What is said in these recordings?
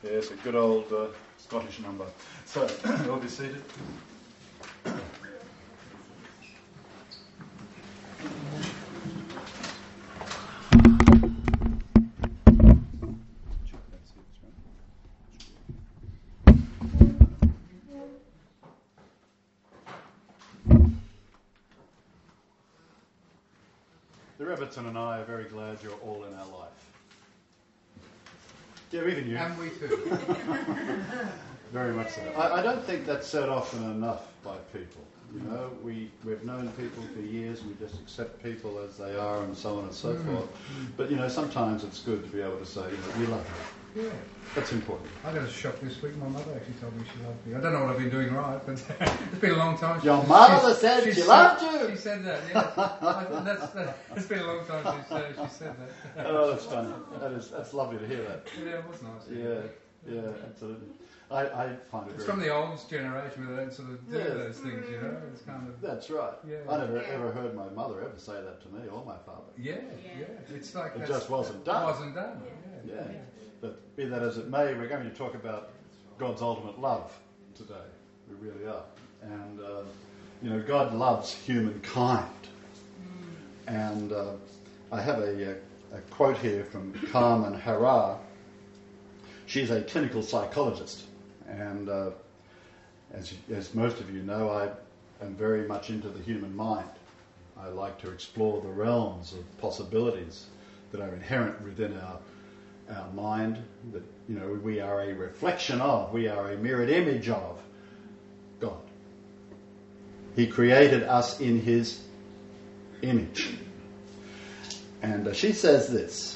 Yes, a good old Scottish number. So, we'll be seated. The Reverton and I are very glad you're all in our life. Yeah, even you. And we too. Very much so. I don't think that's said often enough by people. You know, we've known people for years, we just accept people as they are and so on and so forth. But, you know, sometimes it's good to be able to say, you know, we love you. Yeah. That's important. I got a shock this week. My mother actually told me she loved me. I don't know what I've been doing right, but it's been a long time. Your mother said she loved you? She said that, yeah. It's been a long time she said that. Oh, that's funny. That's lovely to hear that. Yeah, it was nice. Yeah, absolutely. I find it It's very... from the old generation where they don't sort of do those things, you know. It's kind of... That's right. Yeah. I never ever heard my mother ever say that to me or my father. Yeah. It's like... It just wasn't done. It wasn't done, Yeah. But be that as it may, we're going to talk about God's ultimate love today. We really are. And, you know, God loves humankind. And I have a quote here from Carmen Harrar. She's a clinical psychologist. And as most of you know, I am very much into the human mind. I like to explore the realms of possibilities that are inherent within our mind, that, you know, we are a reflection of, we are a mirrored image of God. He created us in His image. And she says this: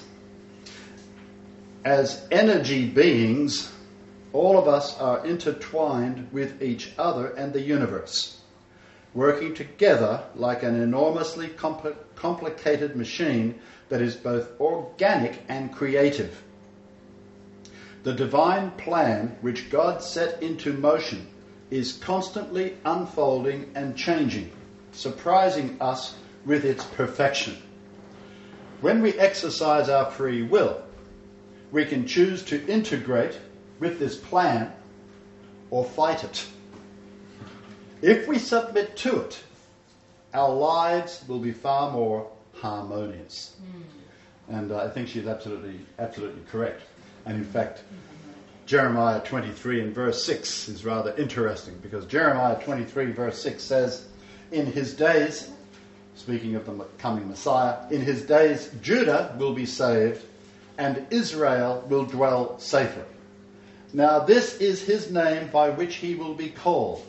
as energy beings, all of us are intertwined with each other and the universe, working together like an enormously complicated machine that is both organic and creative. The divine plan which God set into motion is constantly unfolding and changing, surprising us with its perfection. When we exercise our free will, we can choose to integrate with this plan or fight it. If we submit to it, our lives will be far more harmonious. And I think she's absolutely correct. And in fact, Jeremiah 23 and verse 6 is rather interesting, because Jeremiah 23 verse 6 says, in his days, speaking of the coming Messiah, in his days Judah will be saved and Israel will dwell safely. Now this is his name by which he will be called,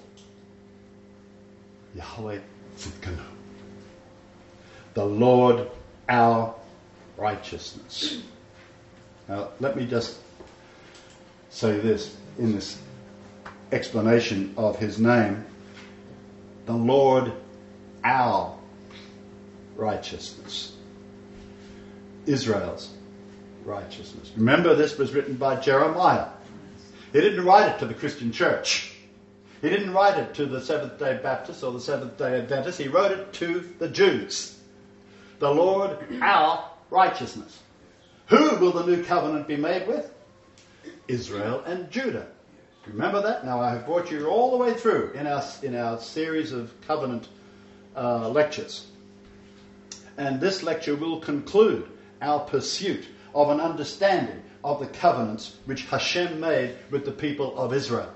Yahweh Tzidkenu, the Lord our righteousness. Now let me just say this in this explanation of his name: the Lord our righteousness, Israel's righteousness. Remember, this was written by Jeremiah. He didn't write it to the Christian church. He didn't write it to the Seventh-day Baptists or the Seventh-day Adventists. He wrote it to the Jews. The Lord our righteousness. Who will the new covenant be made with? Israel and Judah. Remember that? Now I have brought you all the way through in our series of covenant lectures. And this lecture will conclude our pursuit of an understanding of the covenants which Hashem made with the people of Israel.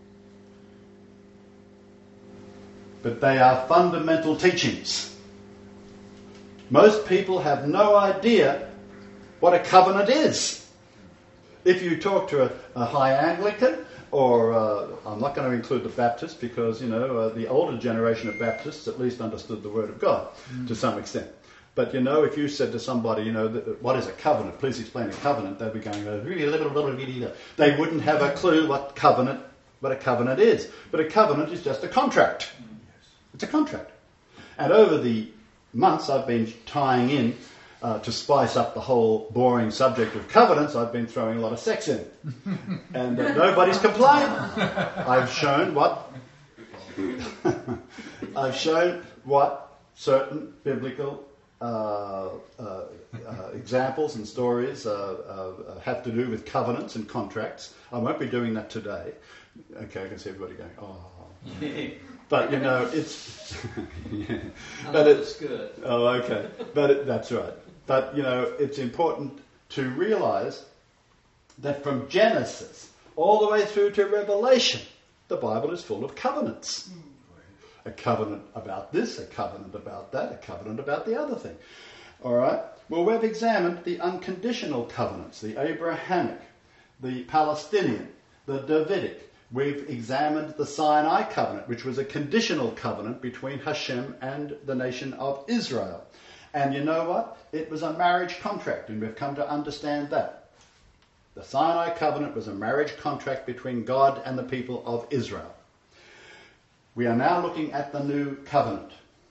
But they are fundamental teachings. Most people have no idea what a covenant is. If you talk to a high Anglican, or I'm not going to include the Baptists, because, you know, the older generation of Baptists at least understood the Word of God to some extent. But, you know, if you said to somebody, you know, what is a covenant? Please explain a covenant. They'd be going, they wouldn't have a clue what a covenant is. But a covenant is just a contract. It's a contract. And over the months I've been tying in, to spice up the whole boring subject of covenants, I've been throwing a lot of sex in. And nobody's complained. I've shown what certain biblical examples and stories have to do with covenants and contracts. I won't be doing that today. Okay, I can see everybody going, oh. But, you know, it's... yeah. But it's good. Oh, okay. But that's right. But, you know, it's important to realise that from Genesis all the way through to Revelation, the Bible is full of covenants. A covenant about this, a covenant about that, a covenant about the other thing. All right? Well, we've examined the unconditional covenants, the Abrahamic, the Palestinian, the Davidic. We've examined the Sinai covenant, which was a conditional covenant between Hashem and the nation of Israel. And you know what? It was a marriage contract, and we've come to understand that. The Sinai covenant was a marriage contract between God and the people of Israel. We are now looking at the new covenant.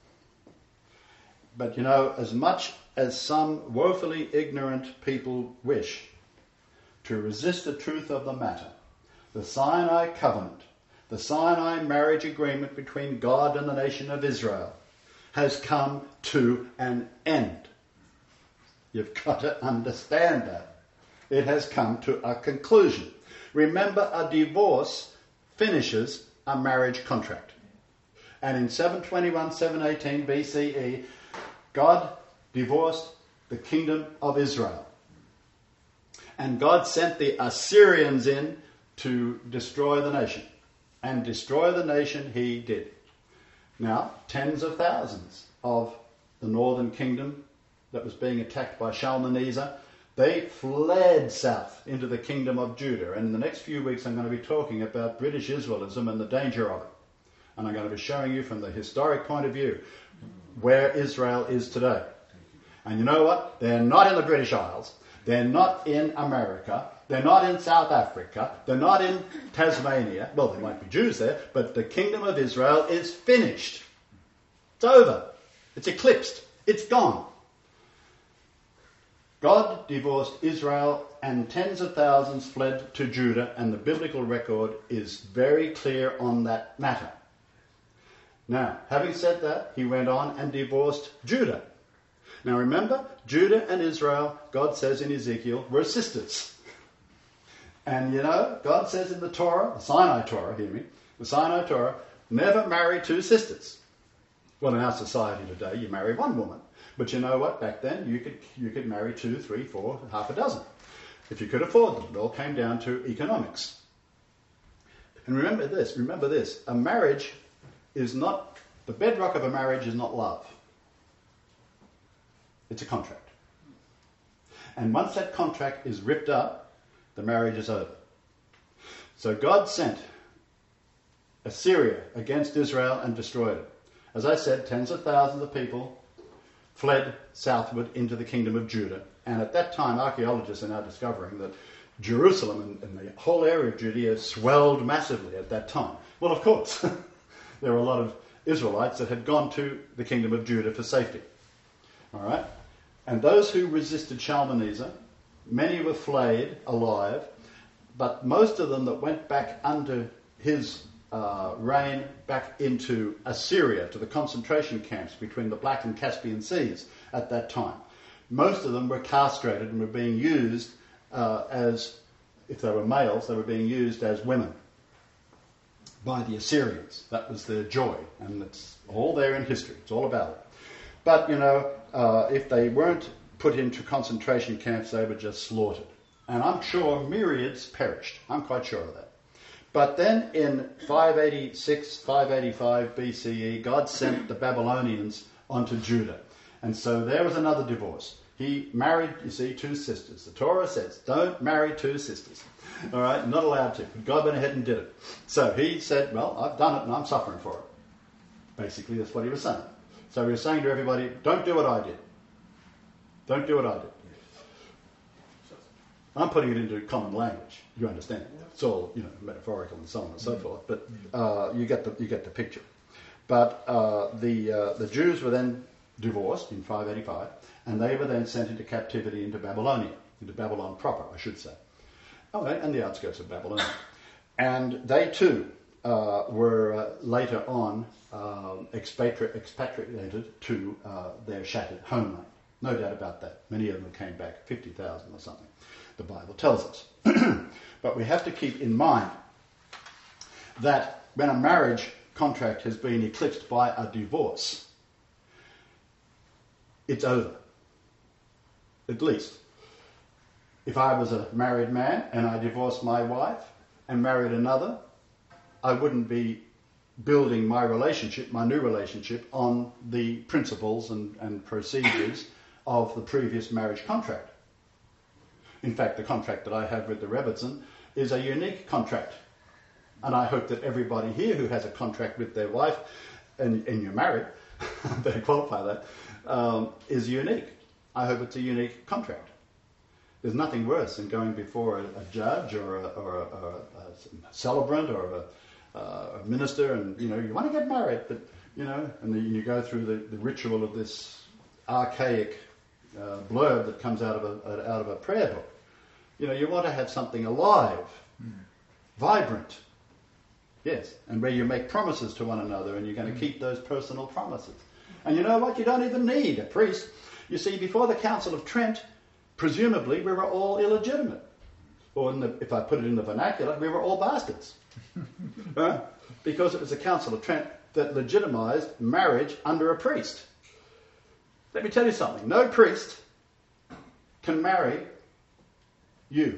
But you know, as much as some woefully ignorant people wish to resist the truth of the matter, the Sinai covenant, the Sinai marriage agreement between God and the nation of Israel, has come to an end. You've got to understand that. It has come to a conclusion. Remember, a divorce finishes a marriage contract. And in 721, 718 BCE, God divorced the kingdom of Israel. And God sent the Assyrians in to destroy the nation. And destroy the nation he did. Now, tens of thousands of the northern kingdom that was being attacked by Shalmaneser, they fled south into the kingdom of Judah. And in the next few weeks I'm going to be talking about British Israelism and the danger of it. And I'm going to be showing you from the historic point of view where Israel is today. And you know what? They're not in the British Isles. They're not in America. They're not in South Africa. They're not in Tasmania. Well, there might be Jews there, but the kingdom of Israel is finished. It's over. It's eclipsed. It's gone. God divorced Israel and tens of thousands fled to Judah, and the biblical record is very clear on that matter. Now, having said that, he went on and divorced Judah. Now remember, Judah and Israel, God says in Ezekiel, were sisters. And you know, God says in the Torah, the Sinai Torah, hear me, the Sinai Torah, never marry two sisters. Well, in our society today, you marry one woman. But you know what? Back then, you could marry 2, 3, 4, half a dozen. If you could afford them. It all came down to economics. And remember this, a marriage is not, the bedrock of a marriage is not love. It's a contract. And once that contract is ripped up, the marriage is over. So God sent Assyria against Israel and destroyed it. As I said, tens of thousands of people fled southward into the kingdom of Judah. And at that time, archaeologists are now discovering that Jerusalem and the whole area of Judea swelled massively at that time. Well, of course, there were a lot of Israelites that had gone to the kingdom of Judah for safety. All right? And those who resisted Shalmaneser, many were flayed alive, but most of them that went back under his reign back into Assyria, to the concentration camps between the Black and Caspian Seas at that time. Most of them were castrated and were being used as, if they were males, they were being used as women by the Assyrians. That was their joy, and it's all there in history. It's all about it. But, you know, if they weren't put into concentration camps, they were just slaughtered. And I'm sure myriads perished. I'm quite sure of that. But then in 586, 585 BCE, God sent the Babylonians onto Judah. And so there was another divorce. He married, you see, two sisters. The Torah says, don't marry two sisters. All right, not allowed to. But God went ahead and did it. So he said, well, I've done it and I'm suffering for it. Basically, that's what he was saying. So he was saying to everybody, don't do what I did. Don't do what I did. I'm putting it into common language. You understand? It's all, you know, metaphorical and so on and so forth. But you get the picture. But the Jews were then divorced in 585, and they were then sent into captivity into Babylonia, into Babylon proper, I should say. Oh, and the outskirts of Babylonia. And they too were later on expatriated to their shattered homeland. No doubt about that. Many of them came back, 50,000 or something, the Bible tells us. But we have to keep in mind that when a marriage contract has been eclipsed by a divorce, it's over. At least. If I was a married man and I divorced my wife and married another, I wouldn't be building my relationship, my new relationship, on the principles and procedures of the previous marriage contract. In fact, the contract that I have with the Rebbitzin is a unique contract. And I hope that everybody here who has a contract with their wife, and you're married, better qualify that, is unique. I hope it's a unique contract. There's nothing worse than going before a judge or a celebrant or a minister, and you want to get married, but and then you go through the ritual of this archaic blurb that comes out of a prayer book. You want to have something alive, vibrant, yes, and where you make promises to one another, and you're going to keep those personal promises. And you know what? You don't even need a priest. You see, before the Council of Trent, presumably we were all illegitimate. Or if I put it in the vernacular, we were all bastards. Because it was the Council of Trent that legitimised marriage under a priest. Let me tell you something. No priest can marry you.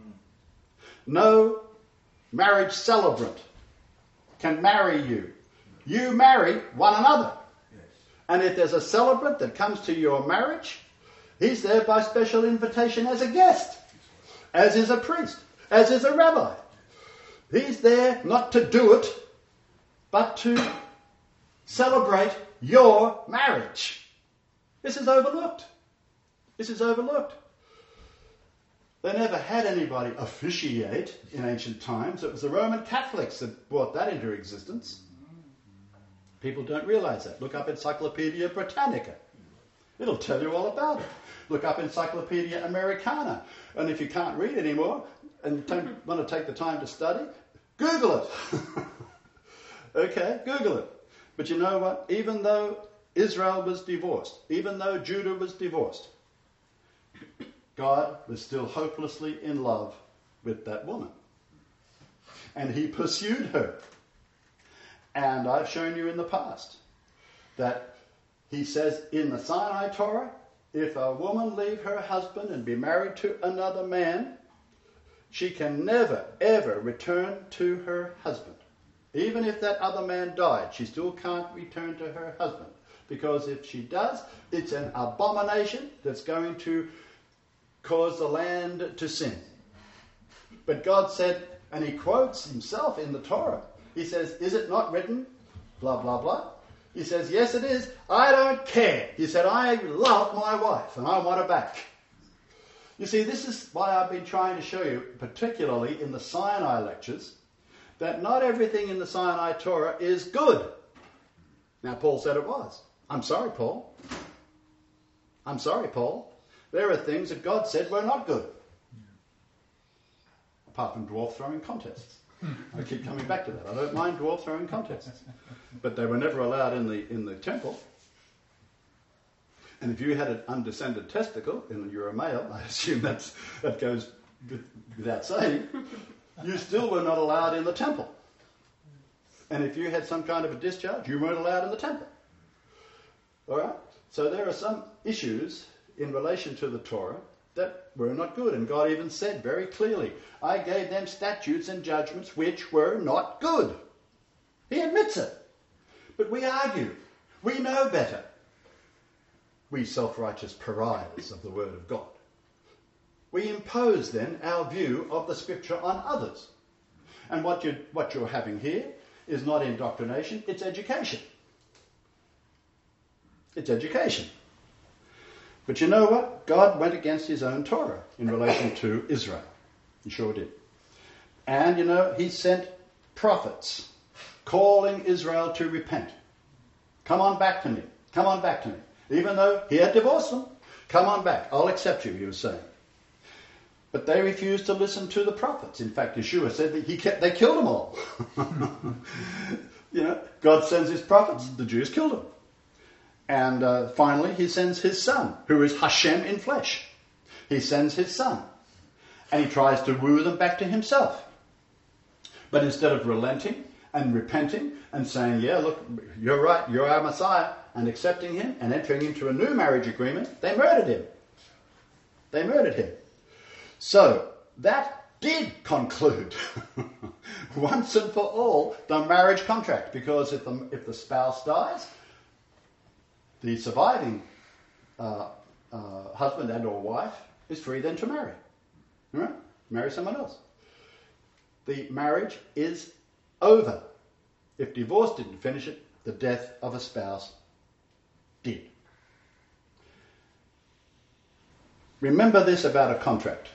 No marriage celebrant can marry you. You marry one another. And if there's a celebrant that comes to your marriage, he's there by special invitation as a guest, as is a priest, as is a rabbi. He's there not to do it, but to celebrate your marriage. This is overlooked. This is overlooked. They never had anybody officiate in ancient times. It was the Roman Catholics that brought that into existence. People don't realise that. Look up Encyclopedia Britannica. It'll tell you all about it. Look up Encyclopedia Americana. And if you can't read anymore and don't want to take the time to study, Google it. Okay, Google it. But you know what? Even though Israel was divorced, even though Judah was divorced, God was still hopelessly in love with that woman. And he pursued her. And I've shown you in the past that he says in the Sinai Torah, if a woman leave her husband and be married to another man, she can never, ever return to her husband. Even if that other man died, she still can't return to her husband. Because if she does, it's an abomination that's going to cause the land to sin. But God said, and he quotes himself in the Torah, he says, is it not written, blah, blah, blah? He says, yes, it is. I don't care. He said, I love my wife and I want her back. You see, this is why I've been trying to show you, particularly in the Sinai lectures, that not everything in the Sinai Torah is good. Now, Paul said it was. I'm sorry, Paul. I'm sorry, Paul. There are things that God said were not good. Apart from dwarf throwing contests. I keep coming back to that. I don't mind dwarf throwing contests. But they were never allowed in the temple. And if you had an undescended testicle, and you're a male, I assume that goes without saying, you still were not allowed in the temple. And if you had some kind of a discharge, you weren't allowed in the temple. All right? So there are some issues in relation to the Torah that were not good. And God even said very clearly, I gave them statutes and judgments which were not good. He admits it. But we argue. We know better. We self-righteous pariahs of the Word of God. We impose then our view of the Scripture on others. And what you're having here is not indoctrination, it's education. It's education. But you know what? God went against his own Torah in relation to Israel. He sure did. And, he sent prophets calling Israel to repent. Come on back to me. Come on back to me. Even though he had divorced them. Come on back. I'll accept you, he was saying. But they refused to listen to the prophets. In fact, Yeshua said that they killed them all. God sends his prophets, the Jews killed them. And finally, he sends his son, who is Hashem in flesh. He sends his son. And he tries to woo them back to himself. But instead of relenting and repenting and saying, yeah, look, you're right, you're our Messiah, and accepting him and entering into a new marriage agreement, they murdered him. They murdered him. So, that did conclude, once and for all, the marriage contract. Because if the spouse dies, the surviving husband and or wife is free then to marry. Right? Marry someone else. The marriage is over. If divorce didn't finish it, the death of a spouse did. Remember this about a contract.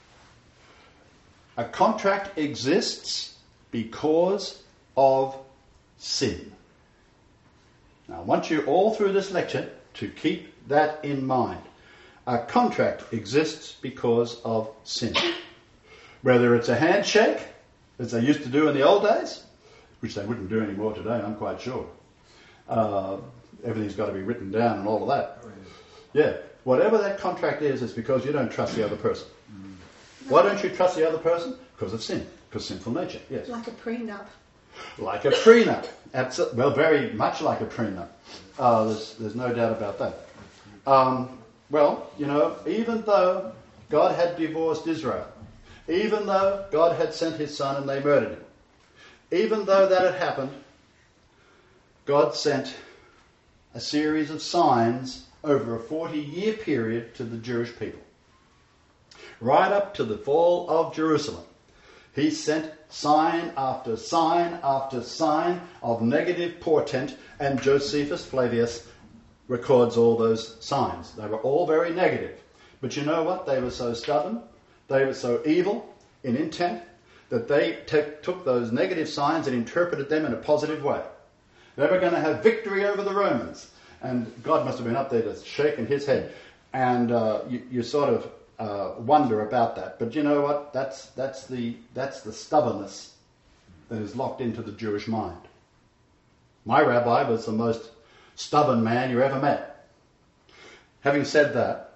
A contract exists because of sin. Now, I want you all through this lecture to keep that in mind. A contract exists because of sin. Whether it's a handshake, as they used to do in the old days, which they wouldn't do anymore today, I'm quite sure. Everything's got to be written down and all of that. Yeah, whatever that contract is, it's because you don't trust the other person. Why don't you trust the other person? Because of sin, because sinful nature. Yes. Like a prenup. Like a prenup. Well, very much like a prenup. There's no doubt about that. Well, even though God had divorced Israel, even though God had sent his son and they murdered him, even though that had happened, God sent a series of signs over a 40-year period to the Jewish people. Right up to the fall of Jerusalem, he sent sign after sign after sign of negative portent, and Josephus Flavius records all those signs. They were all very negative. But you know what? They were so stubborn, they were so evil in intent, that they took those negative signs and interpreted them in a positive way. They were going to have victory over the Romans. And God must have been up there just shaking his head. And you sort of wonder about that. But you know what? That's the stubbornness that is locked into the Jewish mind. My rabbi was the most stubborn man you ever met. Having said that,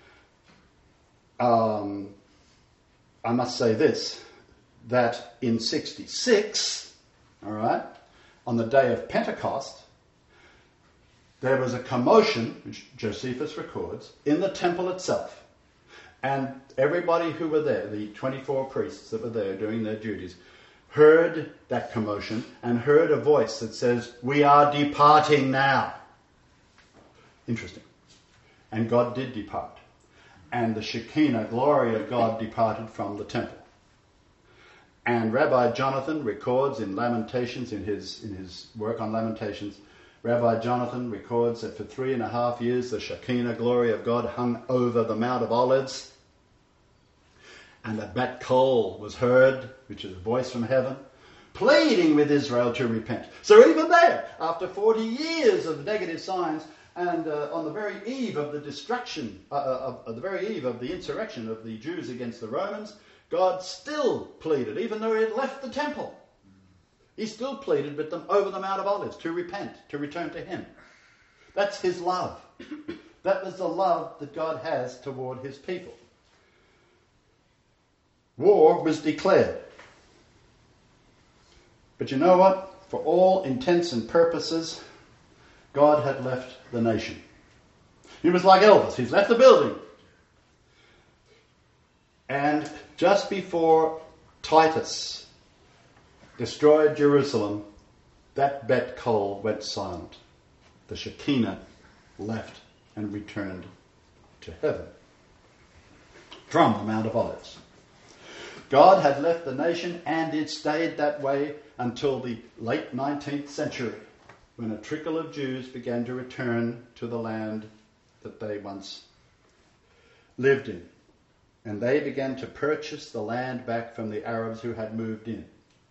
I must say this, that in 66, all right, on the day of Pentecost, there was a commotion, which Josephus records, in the temple itself. And everybody who were there, the 24 priests that were there doing their duties, heard that commotion and heard a voice that says, "We are departing now." Interesting. And God did depart. And the Shekinah glory of God departed from the temple. And Rabbi Jonathan records in Lamentations, in his work on Lamentations, Rabbi Jonathan records that for 3.5 years the Shekinah glory of God hung over the Mount of Olives, and a bat kol was heard, which is a voice from heaven, pleading with Israel to repent. So even there, after 40 years of negative signs, and on the very eve of the destruction, the very eve of the insurrection of the Jews against the Romans, God still pleaded, even though he had left the temple. He still pleaded with them over the Mount of Olives to repent, to return to him. That's his love. That was the love that God has toward his people. War was declared. But you know what? For all intents and purposes, God had left the nation. He was like Elvis. He's left the building. And just before Titus destroyed Jerusalem, that bet kol went silent. The Shekinah left and returned to heaven from the Mount of Olives. God had left the nation, and it stayed that way until the late 19th century, when a trickle of Jews began to return to the land that they once lived in. And they began to purchase the land back from the Arabs who had moved in.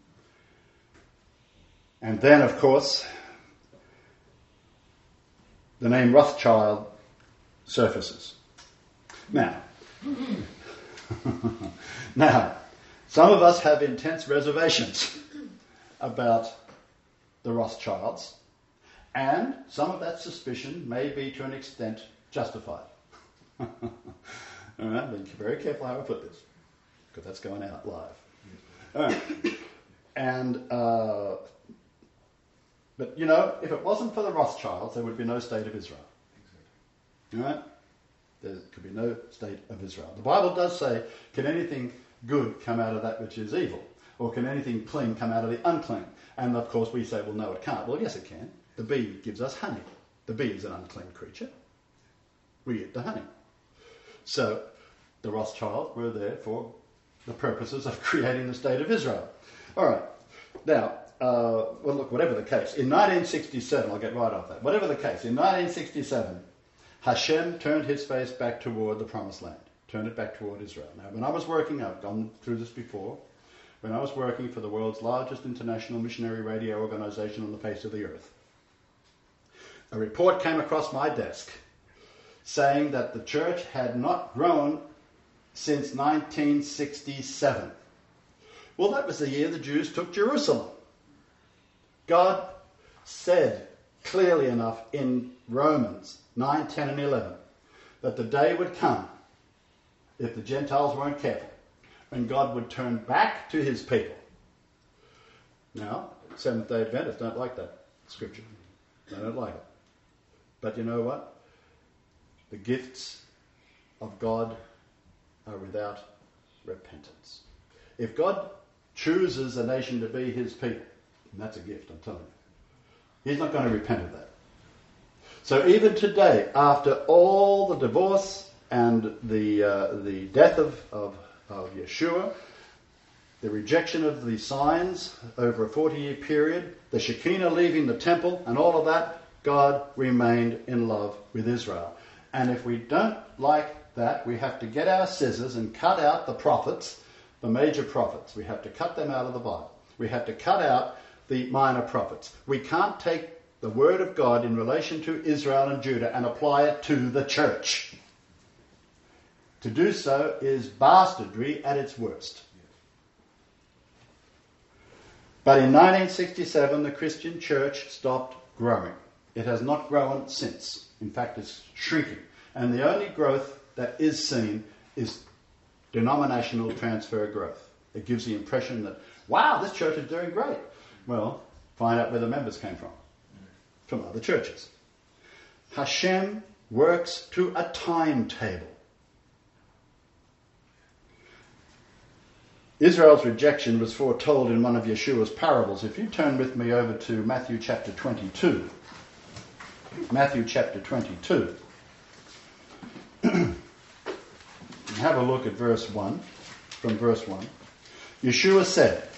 And then, of course, the name Rothschild surfaces. Now, Now, some of us have intense reservations about the Rothschilds, and some of that suspicion may be to an extent justified. All right, be very careful how I put this, because that's going out live. All right. And, but you know, if it wasn't for the Rothschilds, there would be no state of Israel. All right? There could be no state of Israel. The Bible does say, can anything good come out of that which is evil? Or can anything clean come out of the unclean? And of course we say, well, no, it can't. Well, yes, it can. The bee gives us honey. The bee is an unclean creature. We eat the honey. So the Rothschilds were there for the purposes of creating the state of Israel. All right. Now, well, look, whatever the case, in 1967, I'll get right off that. Whatever the case, in 1967, Hashem turned his face back toward the Promised Land, turned it back toward Israel. Now, when I was working, I've gone through this before, when I was working for the world's largest international missionary radio organization on the face of the earth, a report came across my desk saying that the church had not grown since 1967. Well, that was the year the Jews took Jerusalem. God said clearly enough in Romans 9, 10 and 11 that the day would come, if the Gentiles weren't careful, when God would turn back to his people. Now, Seventh-day Adventists don't like that scripture. They don't like it. But you know what? The gifts of God are without repentance. If God chooses a nation to be his people, and that's a gift, I'm telling you, he's not going to repent of that. So even today, after all the divorce and the death of Yeshua, the rejection of the signs over a 40-year period, the Shekinah leaving the temple and all of that, God remained in love with Israel. And if we don't like that, we have to get our scissors and cut out the prophets, the major prophets. We have to cut them out of the Bible. We have to cut out the minor prophets. We can't take the word of God in relation to Israel and Judah and apply it to the church. To do so is bastardry at its worst. But in 1967, the Christian church stopped growing. It has not grown since. In fact, it's shrinking. And the only growth that is seen is denominational transfer growth. It gives the impression that, wow, this church is doing great. Well, find out where the members came from other churches. Hashem works to a timetable. Israel's rejection was foretold in one of Yeshua's parables. If you turn with me over to Matthew chapter 22. Matthew chapter 22. Have a look at verse 1. From verse 1. Yeshua said,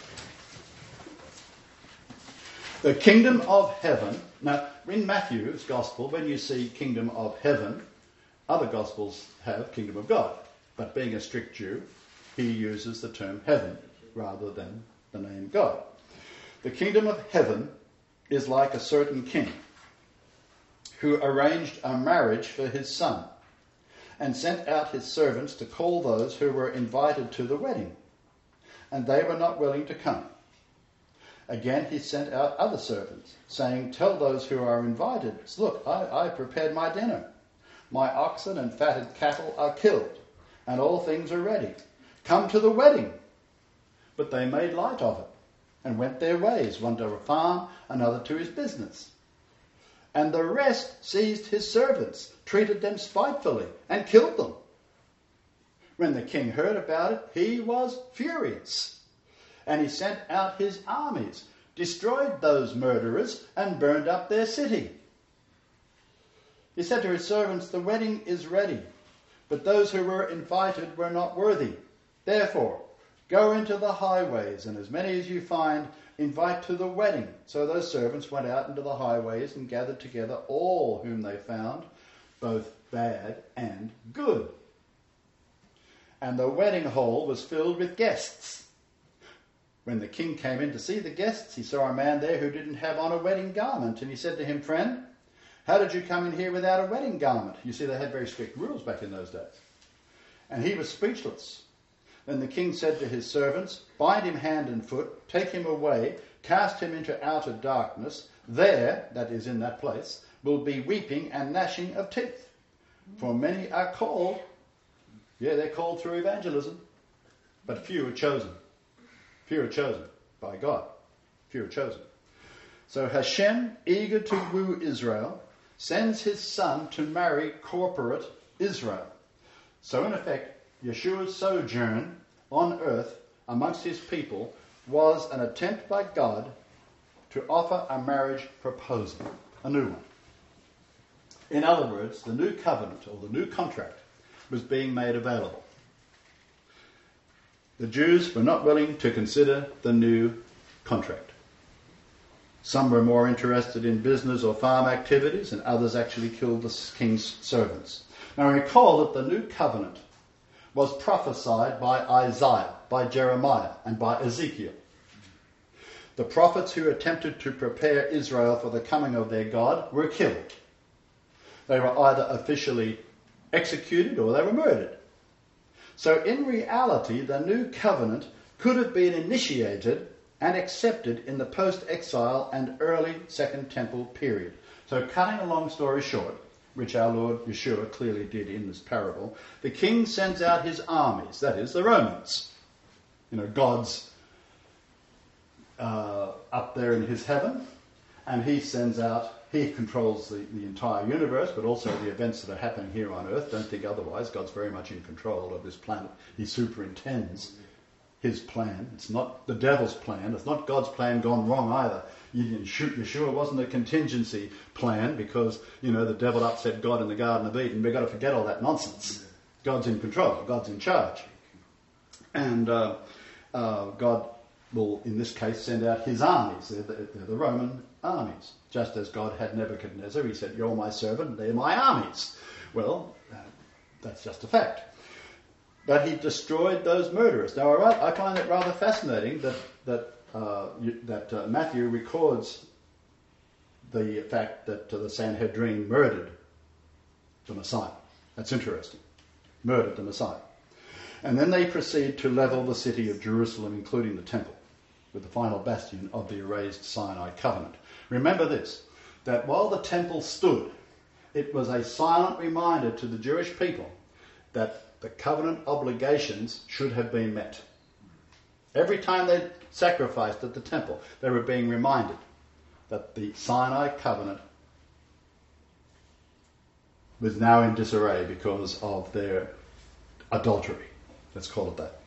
the kingdom of heaven. Now, in Matthew's gospel, when you see kingdom of heaven, other gospels have kingdom of God. But being a strict Jew, he uses the term heaven rather than the name God. The kingdom of heaven is like a certain king who arranged a marriage for his son and sent out his servants to call those who were invited to the wedding, and they were not willing to come. Again, he sent out other servants, saying, tell those who are invited, look, I prepared my dinner. My oxen and fatted cattle are killed, and all things are ready. Come to the wedding. But they made light of it, and went their ways, one to a farm, another to his business. And the rest seized his servants, treated them spitefully, and killed them. When the king heard about it, he was furious. And he sent out his armies, destroyed those murderers, and burned up their city. He said to his servants, the wedding is ready, but those who were invited were not worthy. Therefore, go into the highways, and as many as you find, invite to the wedding. So those servants went out into the highways and gathered together all whom they found, both bad and good. And the wedding hall was filled with guests. When the king came in to see the guests, he saw a man there who didn't have on a wedding garment. And he said to him, friend, how did you come in here without a wedding garment? You see, they had very strict rules back in those days. And he was speechless. And the king said to his servants, "Bind him hand and foot, take him away, cast him into outer darkness. There," that is in that place, "will be weeping and gnashing of teeth. For many are called," yeah, they're called through evangelism, "but few are chosen." Few are chosen by God. Few are chosen. So Hashem, eager to woo Israel, sends his son to marry corporate Israel. So in effect, Yeshua's sojourn on earth amongst his people was an attempt by God to offer a marriage proposal, a new one. In other words, the new covenant or the new contract was being made available. The Jews were not willing to consider the new contract. Some were more interested in business or farm activities, and others actually killed the king's servants. Now recall that the new covenant was prophesied by Isaiah, by Jeremiah, and by Ezekiel. The prophets who attempted to prepare Israel for the coming of their God were killed. They were either officially executed or they were murdered. So in reality, the new covenant could have been initiated and accepted in the post-exile and early Second Temple period. So cutting a long story short, which our Lord Yeshua clearly did in this parable, the king sends out his armies, that is, the Romans. God's up there in his heaven, and he controls the entire universe, but also the events that are happening here on earth. Don't think otherwise. God's very much in control of this planet. He superintends his plan. It's not the devil's plan. It's not God's plan gone wrong either. You didn't shoot Yeshua. It wasn't a contingency plan because, the devil upset God in the Garden of Eden. We've got to forget all that nonsense. God's in control. God's in charge. And God will, in this case, send out his armies. They're the Roman armies. Just as God had Nebuchadnezzar, he said, "You're my servant, they're my armies." Well, that's just a fact. But he destroyed those murderers. Now, I find it rather fascinating that Matthew records the fact that the Sanhedrin murdered the Messiah. That's interesting. Murdered the Messiah. And then they proceed to level the city of Jerusalem, including the temple, with the final bastion of the erased Sinai covenant. Remember this, that while the temple stood, it was a silent reminder to the Jewish people that the covenant obligations should have been met. Every time they sacrificed at the temple, they were being reminded that the Sinai covenant was now in disarray because of their adultery. Let's call it that.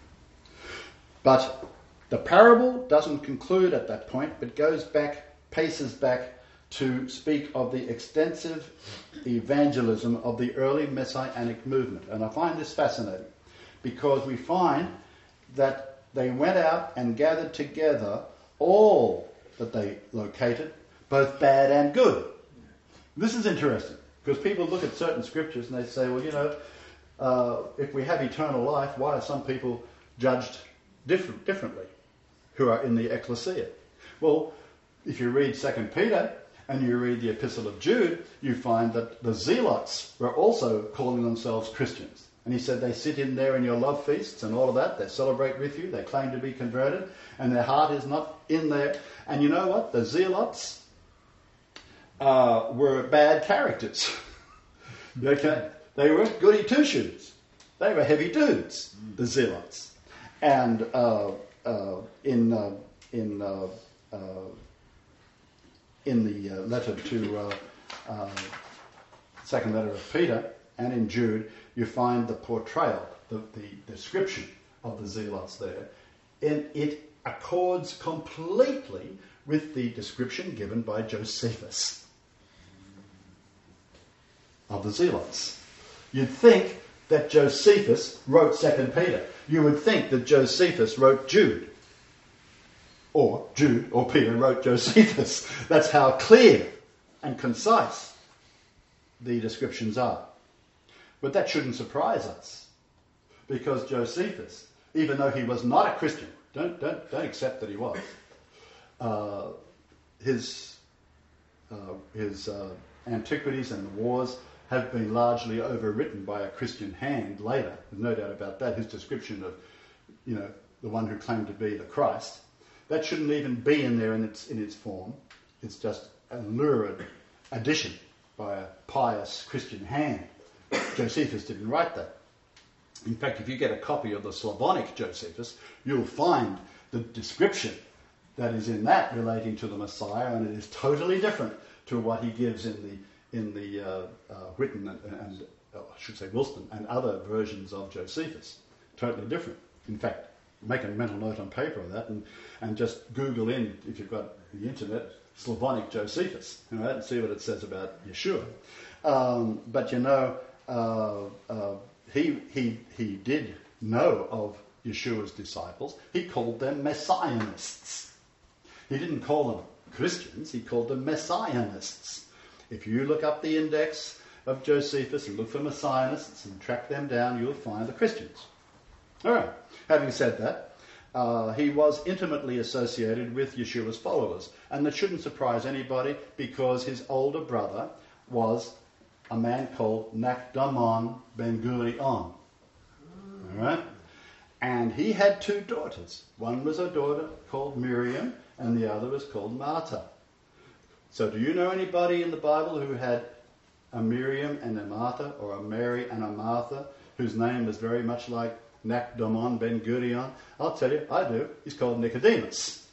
But the parable doesn't conclude at that point, but paces back to speak of the extensive evangelism of the early Messianic movement. And I find this fascinating because we find that they went out and gathered together all that they located, both bad and good. This is interesting because people look at certain scriptures and they say, well, if we have eternal life, why are some people judged differently who are in the ecclesia? Well, if you read 2 Peter and you read the Epistle of Jude, you find that the Zealots were also calling themselves Christians. And he said they sit in there in your love feasts and all of that. They celebrate with you. They claim to be converted. And their heart is not in there. And you know what? The Zealots were bad characters. Okay? They weren't goody two-shoes. They were heavy dudes, the Zealots. And in the letter to second letter of Peter and in Jude, you find the portrayal, the description of the Zealots there. And it accords completely with the description given by Josephus of the Zealots. You'd think that Josephus wrote 2 Peter. You would think that Josephus wrote Jude. Or Peter wrote Josephus. That's how clear and concise the descriptions are. But that shouldn't surprise us. Because Josephus, even though he was not a Christian, don't accept that he was, his antiquities and the wars have been largely overwritten by a Christian hand later. There's no doubt about that. His description the one who claimed to be the Christ. That shouldn't even be in there in its form. It's just a lurid addition by a pious Christian hand. Josephus didn't write that. In fact, if you get a copy of the Slavonic Josephus, you'll find the description that is in that relating to the Messiah, and it is totally different to what he gives in the Whitton and I should say Wilson and other versions of Josephus. Totally different. In fact, make a mental note on paper of that and just Google in, if you've got the internet, Slavonic Josephus, and see what it says about Yeshua. But he did know of Yeshua's disciples. He called them Messianists. He didn't call them Christians, he called them Messianists. If you look up the index of Josephus and look for Messianists and track them down, you'll find the Christians. All right, having said that, he was intimately associated with Yeshua's followers, and that shouldn't surprise anybody because his older brother was a man called Nakdamon ben Gurion. All right? And he had two daughters. One was a daughter called Miriam, and the other was called Martha. So do you know anybody in the Bible who had a Miriam and a Martha, or a Mary and a Martha, whose name was very much like Nakdamon ben Gurion? I'll tell you, I do. He's called Nicodemus.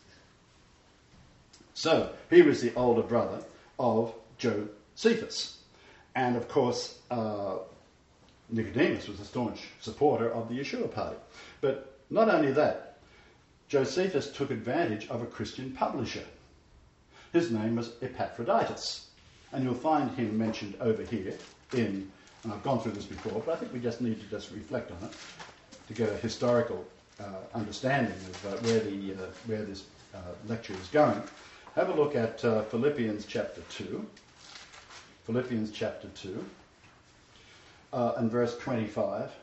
So he was the older brother of Josephus. And of course, Nicodemus was a staunch supporter of the Yeshua party. But not only that, Josephus took advantage of a Christian publisher. His name was Epaphroditus. And you'll find him mentioned over here and I've gone through this before, but I think we just need to just reflect on it to get a historical understanding of where this lecture is going. Have a look at Philippians chapter 2. Philippians chapter 2 and verse 25.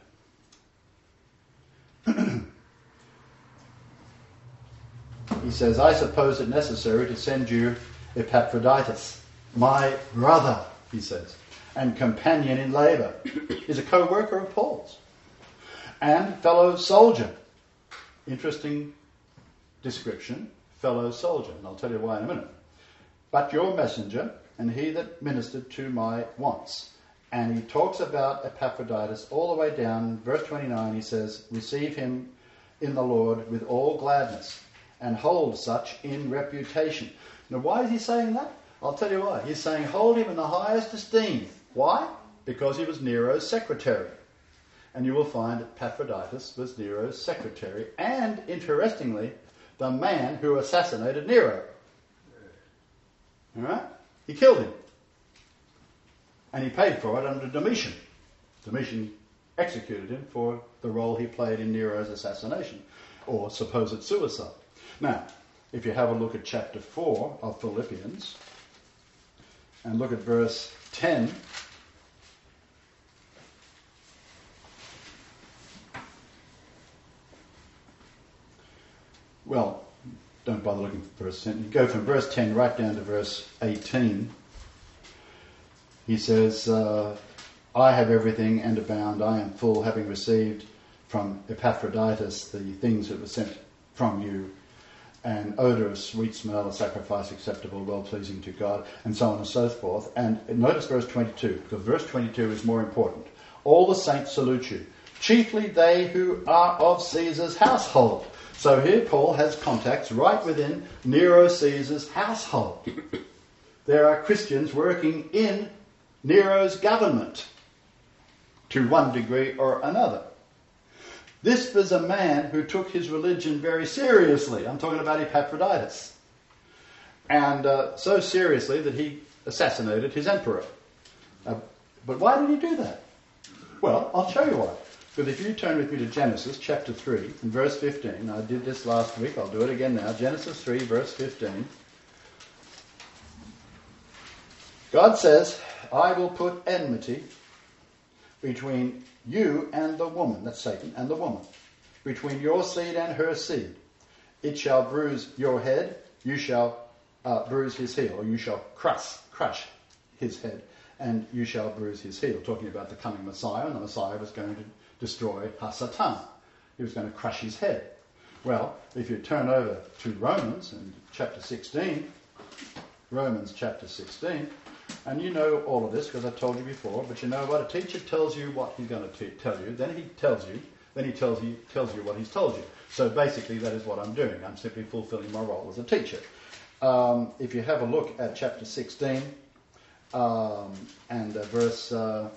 He says, I suppose it necessary to send you Epaphroditus, my brother, he says, and companion in labour. He's a co-worker of Paul's and fellow soldier. Interesting description, fellow soldier, and I'll tell you why in a minute. But your messenger, and he that ministered to my wants. And he talks about Epaphroditus all the way down. Verse 29, he says, receive him in the Lord with all gladness, and hold such in reputation. Now, why is he saying that? I'll tell you why. He's saying hold him in the highest esteem. Why? Because he was Nero's secretary. And you will find Epaphroditus was Nero's secretary, and, interestingly, the man who assassinated Nero. All right? He killed him. And he paid for it under Domitian. Domitian executed him for the role he played in Nero's assassination, or supposed suicide. Now, if you have a look at chapter 4 of Philippians, and look at verse 10, well, don't bother looking for verse 10. You go from verse 10 right down to verse 18. He says, I have everything and abound. I am full, having received from Epaphroditus the things that were sent from you, an odour of sweet smell, a sacrifice acceptable, well-pleasing to God, and so on and so forth. And notice verse 22, because verse 22 is more important. All the saints salute you, chiefly they who are of Caesar's household. So here Paul has contacts right within Nero Caesar's household. There are Christians working in Nero's government to one degree or another. This was a man who took his religion very seriously. I'm talking about Epaphroditus. And so seriously that he assassinated his emperor. But why did he do that? Well, I'll show you why. Because if you turn with me to Genesis chapter 3 and verse 15, I did this last week, I'll do it again now. Genesis 3 verse 15. God says, I will put enmity between you and the woman, that's Satan, and the woman, between your seed and her seed. It shall bruise your head, you shall bruise his heel, or you shall crush his head, and you shall bruise his heel. Talking about the coming Messiah, and the Messiah was going to destroy Hasatan, He was going to crush his head. Well, if you turn over to Romans in chapter 16, Romans chapter 16, and you know all of this because I told you before, but you know what? A teacher tells you what he's going to tell you, then he tells you what he's told you. So basically that is what I'm doing. I'm simply fulfilling my role as a teacher. If you have a look at chapter 16 and verse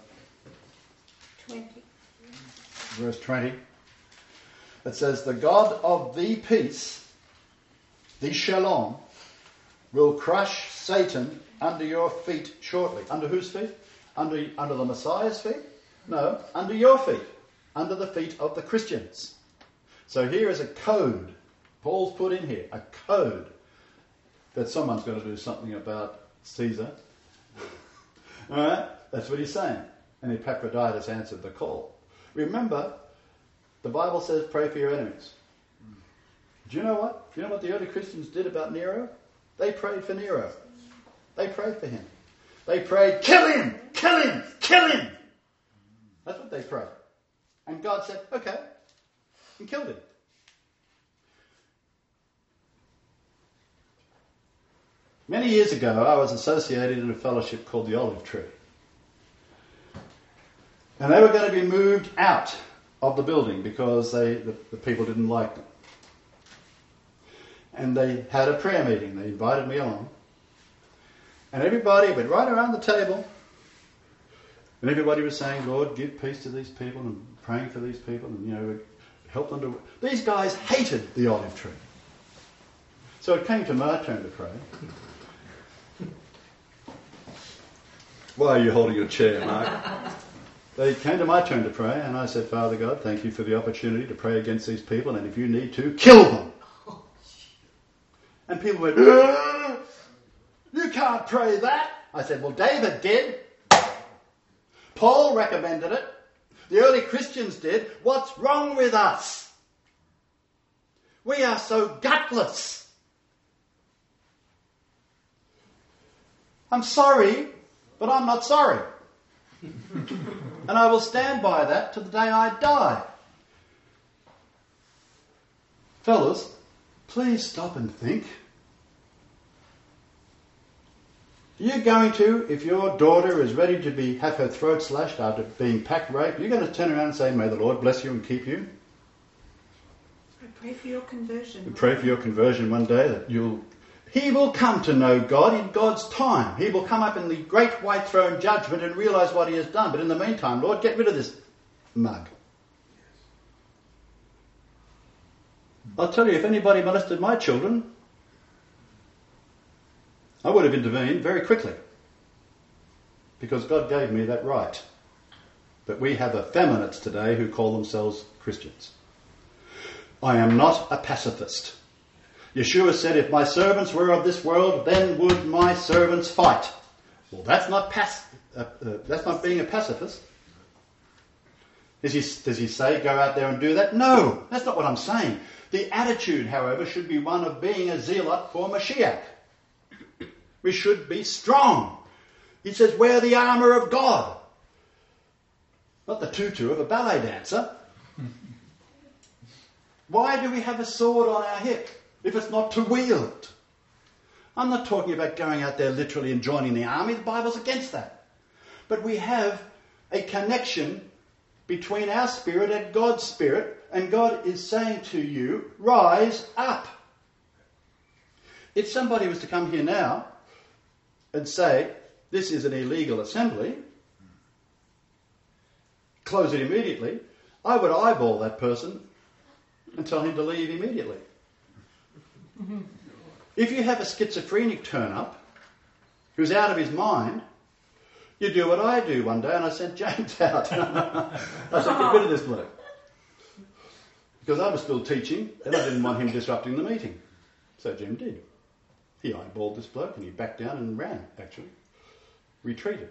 20, it says, "The God of the peace, the shalom, will crush Satan under your feet shortly." Under whose feet? Under the Messiah's feet? No, under your feet. Under the feet of the Christians. So here is a code. Paul's put in here, a code that someone's got to do something about Caesar. Alright? That's what he's saying. And Epaphroditus answered the call. Remember, the Bible says pray for your enemies. Do you know what? Do you know what the early Christians did about Nero? They prayed for Nero. They prayed for him. They prayed, kill him! Kill him! Kill him! That's what they prayed. And God said, okay, and killed him. Many years ago, I was associated in a fellowship called the Olive Tree. And they were going to be moved out of the building because the people didn't like them. And they had a prayer meeting. They invited me along. And everybody went right around the table. And everybody was saying, Lord, give peace to these people and praying for these people and, help them to... These guys hated the Olive Tree. So it came to my turn to pray. Why are you holding your chair, Mark? They came to my turn to pray, and I said, Father God, thank you for the opportunity to pray against these people, and if you need to, kill them. And people went, you can't pray that. I said, well, David did. Paul recommended it. The early Christians did. What's wrong with us? We are so gutless. I'm sorry, but I'm not sorry. And I will stand by that to the day I die. Fellas, please stop and think. You're going to, if your daughter is ready to have her throat slashed after being pack raped, you're going to turn around and say, may the Lord bless you and keep you. I pray for your conversion. We pray for your conversion one day that He will come to know God in God's time. He will come up in the great white throne judgment and realise what he has done. But in the meantime, Lord, get rid of this mug. I'll tell you, if anybody molested my children, I would have intervened very quickly. Because God gave me that right. But we have effeminates today who call themselves Christians. I am not a pacifist. Yeshua said, if my servants were of this world, then would my servants fight. Well, that's not being a pacifist. Does he say, go out there and do that? No, that's not what I'm saying. The attitude, however, should be one of being a zealot for Mashiach. We should be strong. He says, wear the armour of God. Not the tutu of a ballet dancer. Why do we have a sword on our hip if it's not to wield? I'm not talking about going out there literally and joining the army. The Bible's against that. But we have a connection between our spirit and God's spirit, and God is saying to you, rise up. If somebody was to come here now and say, this is an illegal assembly, close it immediately, I would eyeball that person and tell him to leave immediately. If you have a schizophrenic turn up who's out of his mind, you do what I do one day, and I sent James out. I said, get rid of this bloke. Because I was still teaching, and I didn't want him disrupting the meeting. So Jim did. He eyeballed this bloke, and he backed down and ran, actually. Retreated.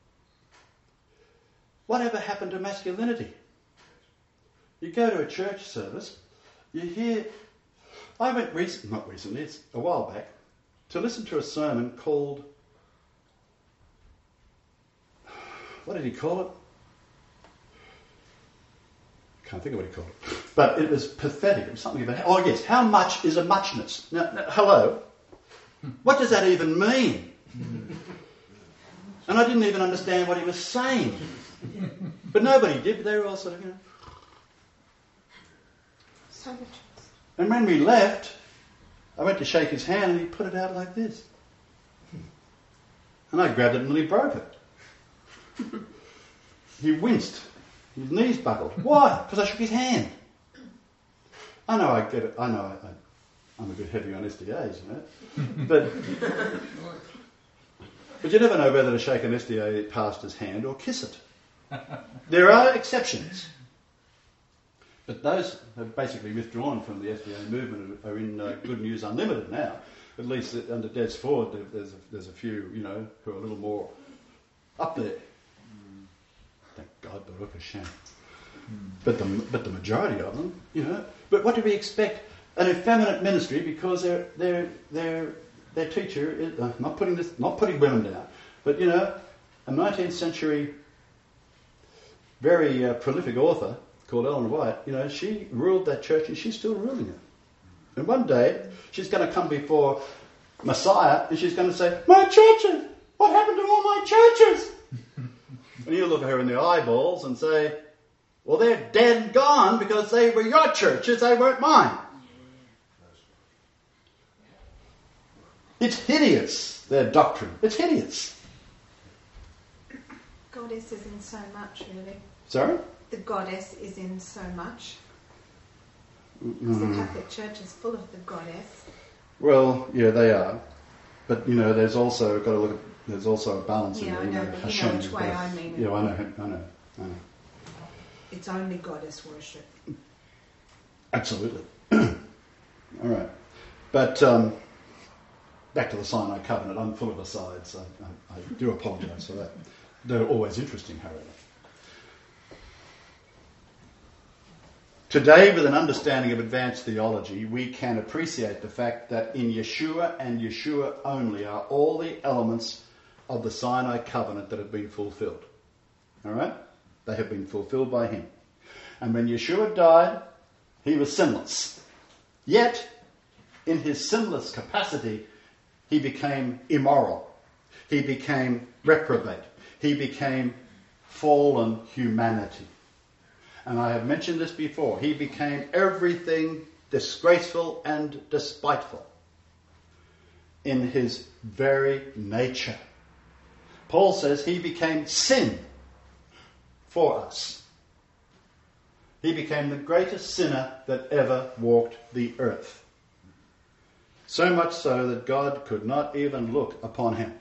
Whatever happened to masculinity? You go to a church service, you hear... I went not recently, it's a while back, to listen to a sermon called... What did he call it? Can't think of what he called it. But it was pathetic. It was something about, oh yes, how much is a muchness? Now, hello? What does that even mean? And I didn't even understand what he was saying. But nobody did. They were all sort of, So much. And when we left, I went to shake his hand and he put it out like this. And I grabbed it and nearly broke it. He winced. His knees buckled. Why? Because I shook his hand. I know I get it. I know I'm a bit heavy on SDAs, But you never know whether to shake an SDA pastor's hand or kiss it. There are exceptions. But those have basically withdrawn from the SDA movement are in Good News Unlimited now. At least under Des Ford, there's a few, who are a little more up there. Thank God, Baruch Hashem. But the majority of them, But what do we expect? An effeminate ministry because their teacher is not putting women down, but a 19th century very prolific author called Ellen White. She ruled that church and she's still ruling it. And one day she's going to come before Messiah and she's going to say, "My churches! What happened to all my churches?" And you look at her in the eyeballs and say, "Well, they're dead and gone because they were your churches, they weren't mine." It's hideous, their doctrine. It's hideous. Goddess is in so much, really. Sorry? The goddess is in so much. Because the Catholic Church is full of the goddess. Well, yeah, they are. But, there's also a balance in there. Yeah, I know, but you know which way I mean it. Yeah, I know. It's only goddess worship. Absolutely. All right. But back to the Sinai Covenant. I'm full of asides. I do apologise for that. They're always interesting, however. Today, with an understanding of advanced theology, we can appreciate the fact that in Yeshua and Yeshua only are all the elements of the Sinai Covenant that have been fulfilled. All right? They have been fulfilled by him. And when Yeshua died, he was sinless. Yet, in his sinless capacity, he became immoral. He became reprobate. He became fallen humanity. And I have mentioned this before. He became everything disgraceful and despiteful in his very nature. Paul says he became sin for us. He became the greatest sinner that ever walked the earth. So much so that God could not even look upon him.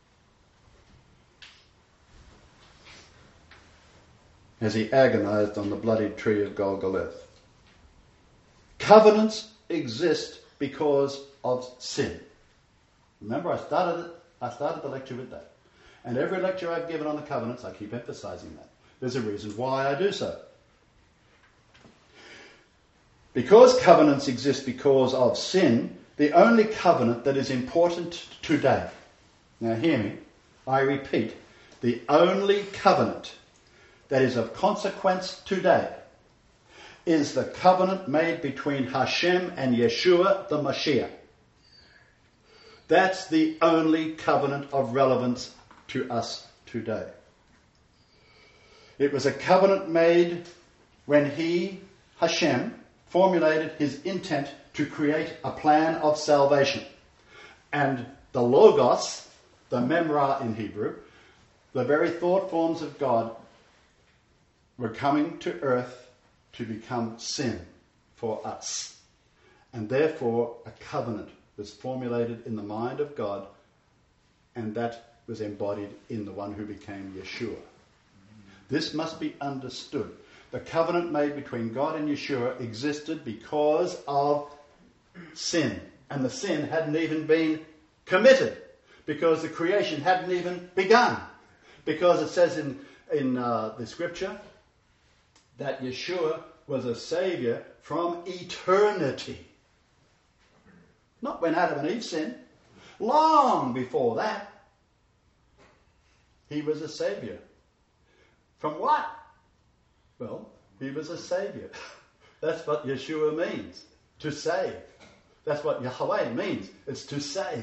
As he agonized on the bloody tree of Golgotha. Covenants exist because of sin. Remember, I started the lecture with that. And every lecture I've given on the covenants, I keep emphasizing that. There's a reason why I do so. Because covenants exist because of sin, the only covenant that is important today, now hear me, I repeat, the only covenant that is of consequence today is the covenant made between Hashem and Yeshua the Mashiach. That's the only covenant of relevance to us today. It was a covenant made when he, Hashem, formulated his intent to create a plan of salvation. And the Logos, the Memra in Hebrew, the very thought forms of God, were coming to earth to become sin for us. And therefore a covenant was formulated in the mind of God, and that was embodied in the one who became Yeshua. This must be understood. The covenant made between God and Yeshua existed because of sin. And the sin hadn't even been committed, because the creation hadn't even begun. Because it says in the scripture that Yeshua was a saviour from eternity. Not when Adam and Eve sinned. Long before that, he was a saviour. From what? Well, he was a saviour. That's what Yeshua means, to save. That's what Yahweh means, it's to save.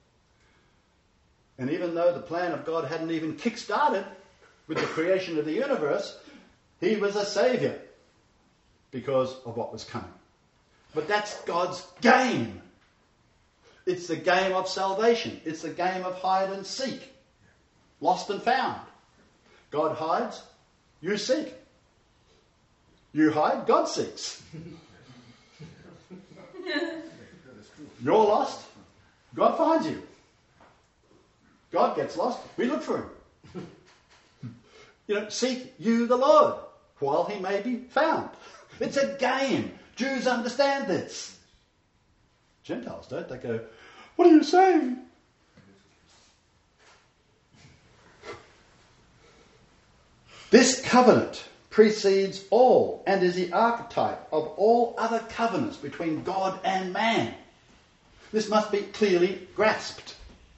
And even though the plan of God hadn't even kick-started with the creation of the universe, he was a saviour because of what was coming. But that's God's game. It's the game of salvation. It's the game of hide and seek. Lost and found. God hides, you seek. You hide, God seeks. You're lost, God finds you. God gets lost, we look for him. Seek you the Lord while he may be found. It's a game. Jews understand this. Gentiles don't. They go, what are you saying? This covenant precedes all and is the archetype of all other covenants between God and man. This must be clearly grasped.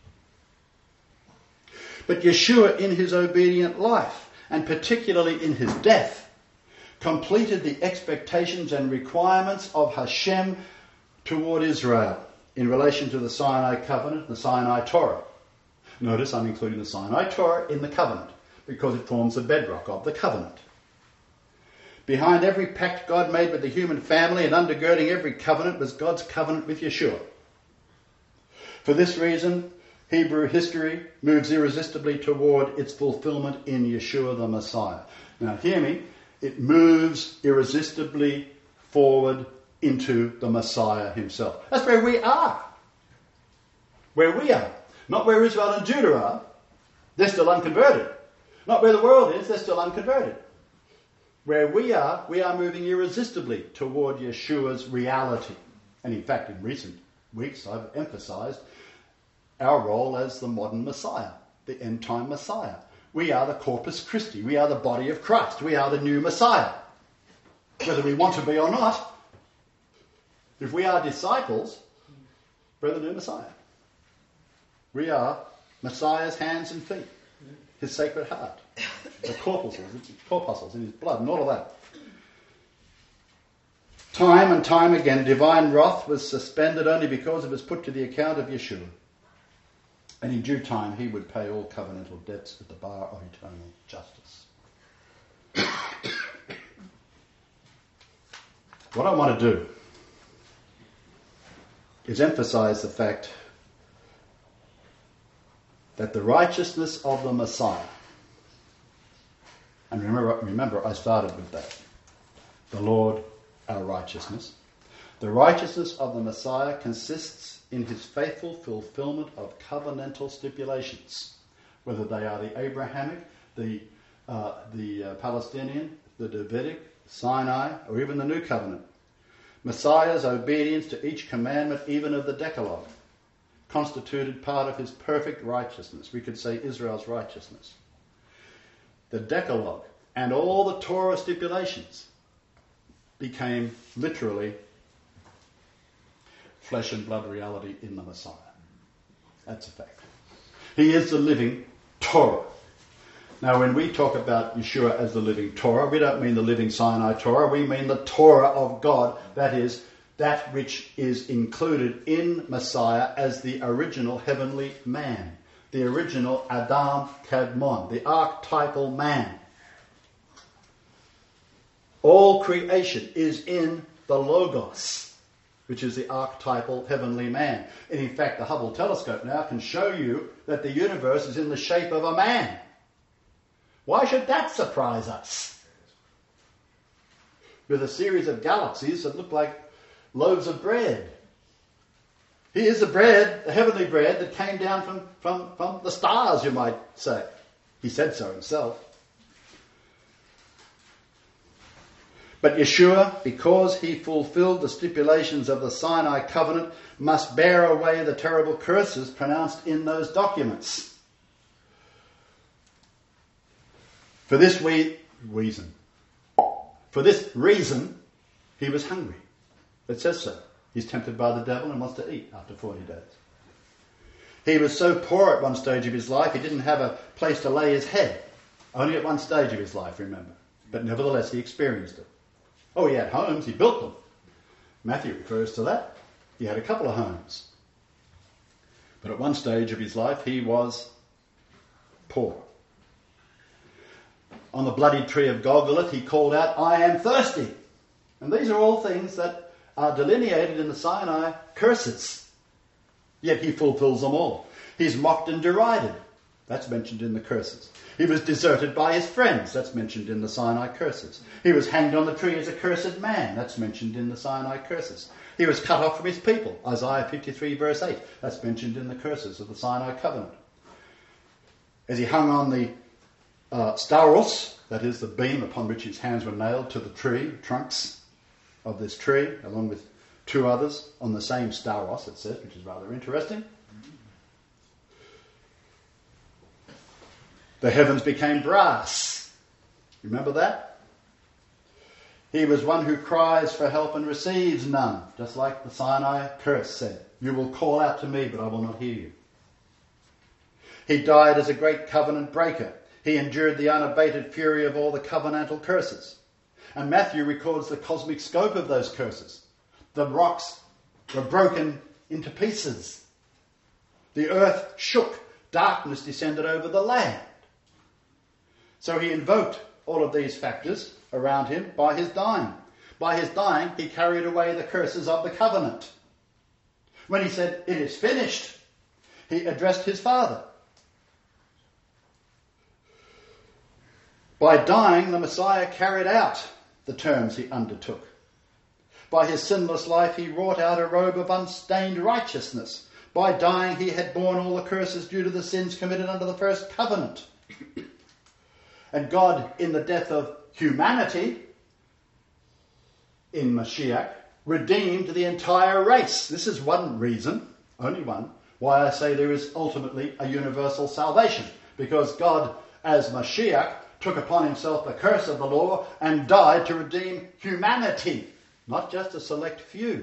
But Yeshua, in his obedient life, and particularly in his death, completed the expectations and requirements of Hashem toward Israel in relation to the Sinai covenant, the Sinai Torah. Notice I'm including the Sinai Torah in the covenant because it forms the bedrock of the covenant. Behind every pact God made with the human family and undergirding every covenant was God's covenant with Yeshua. For this reason, Hebrew history moves irresistibly toward its fulfillment in Yeshua the Messiah. Now hear me, it moves irresistibly forward into the Messiah himself. That's where we are. Where we are. Not where Israel and Judah are. They're still unconverted. Not where the world is, they're still unconverted. Where we are moving irresistibly toward Yeshua's reality. And in fact, in recent weeks, I've emphasized our role as the modern Messiah, the end-time Messiah. We are the Corpus Christi. We are the body of Christ. We are the new Messiah. Whether we want to be or not, if we are disciples, we're the new Messiah. We are Messiah's hands and feet, his sacred heart, the corpuscles in his blood and all of that. Time and time again, divine wrath was suspended only because it was put to the account of Yeshua. And in due time, he would pay all covenantal debts at the bar of eternal justice. What I want to do is emphasize the fact that the righteousness of the Messiah, and remember I started with that, the Lord our righteousness. The righteousness of the Messiah consists in his faithful fulfillment of covenantal stipulations, whether they are the Abrahamic, the Palestinian, the Davidic, Sinai, or even the New Covenant. Messiah's obedience to each commandment, even of the Decalogue, constituted part of his perfect righteousness. We could say Israel's righteousness. The Decalogue and all the Torah stipulations became literally flesh and blood reality in the Messiah. That's a fact. He is the living Torah. Now, when we talk about Yeshua as the living Torah, we don't mean the living Sinai Torah. We mean the Torah of God, that is, that which is included in Messiah as the original heavenly man, the original Adam Kadmon, the archetypal man. All creation is in the Logos, which is the archetypal heavenly man. And in fact, the Hubble telescope now can show you that the universe is in the shape of a man. Why should that surprise us? With a series of galaxies that look like loaves of bread. He is the bread, the heavenly bread that came down from the stars, you might say. He said so himself. But Yeshua, because he fulfilled the stipulations of the Sinai covenant, must bear away the terrible curses pronounced in those documents. For this reason, he was hungry. It says so. He's tempted by the devil and wants to eat after 40 days. He was so poor at one stage of his life, he didn't have a place to lay his head. Only at one stage of his life, remember. But nevertheless, he experienced it. Oh, he had homes, he built them. Matthew refers to that. He had a couple of homes. But at one stage of his life, he was poor. On the bloody tree of Golgotha, he called out, "I am thirsty." And these are all things that are delineated in the Sinai curses. Yet he fulfills them all. He's mocked and derided. That's mentioned in the curses. He was deserted by his friends. That's mentioned in the Sinai curses. He was hanged on the tree as a cursed man. That's mentioned in the Sinai curses. He was cut off from his people. Isaiah 53 verse 8. That's mentioned in the curses of the Sinai covenant. As he hung on the stauros, that is the beam upon which his hands were nailed to the tree, trunks of this tree, along with two others on the same stauros, it says, which is rather interesting. The heavens became brass. Remember that? He was one who cries for help and receives none, just like the Sinai curse said. You will call out to me, but I will not hear you. He died as a great covenant breaker. He endured the unabated fury of all the covenantal curses. And Matthew records the cosmic scope of those curses. The rocks were broken into pieces. The earth shook. Darkness descended over the land. So he invoked all of these factors around him by his dying. By his dying, he carried away the curses of the covenant. When he said, "It is finished," he addressed his Father. By dying, the Messiah carried out the terms he undertook. By his sinless life, he wrought out a robe of unstained righteousness. By dying, he had borne all the curses due to the sins committed under the first covenant. And God, in the death of humanity, in Mashiach, redeemed the entire race. This is one reason, only one, why I say there is ultimately a universal salvation. Because God, as Mashiach, took upon himself the curse of the law and died to redeem humanity, not just a select few.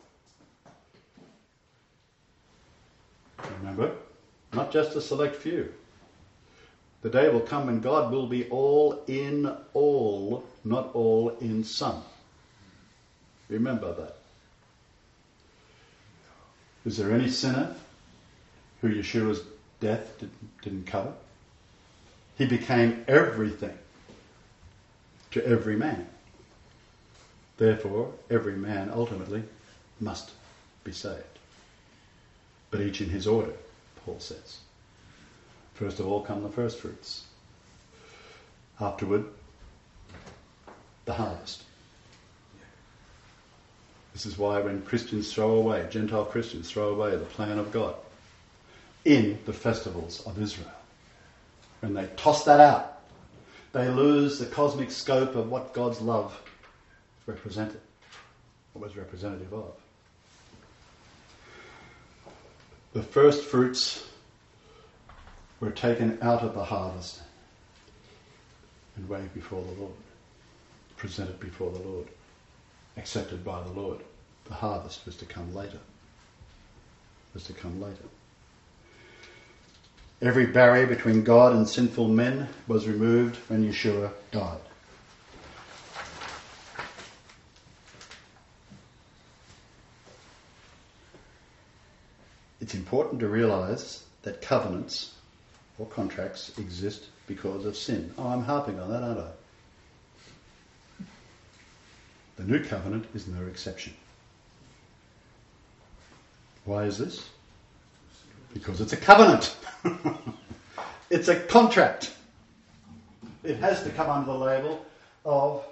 Remember, not just a select few. The day will come when God will be all in all, not all in some. Remember that. Is there any sinner who Yeshua's death didn't cover? He became everything to every man. Therefore, every man ultimately must be saved. But each in his order, Paul says. First of all come the first fruits. Afterward, the harvest. This is why when Christians throw away, Gentile Christians throw away the plan of God in the festivals of Israel, when they toss that out, they lose the cosmic scope of what God's love represented, or was representative of. The first fruits were taken out of the harvest and waved before the Lord, presented before the Lord, accepted by the Lord. The harvest was to come later. Every barrier between God and sinful men was removed when Yeshua died. It's important to realise that covenants or contracts exist because of sin. Oh, I'm harping on that, aren't I? The new covenant is no exception. Why is this? Because it's a covenant. It's a contract. It has to come under the label of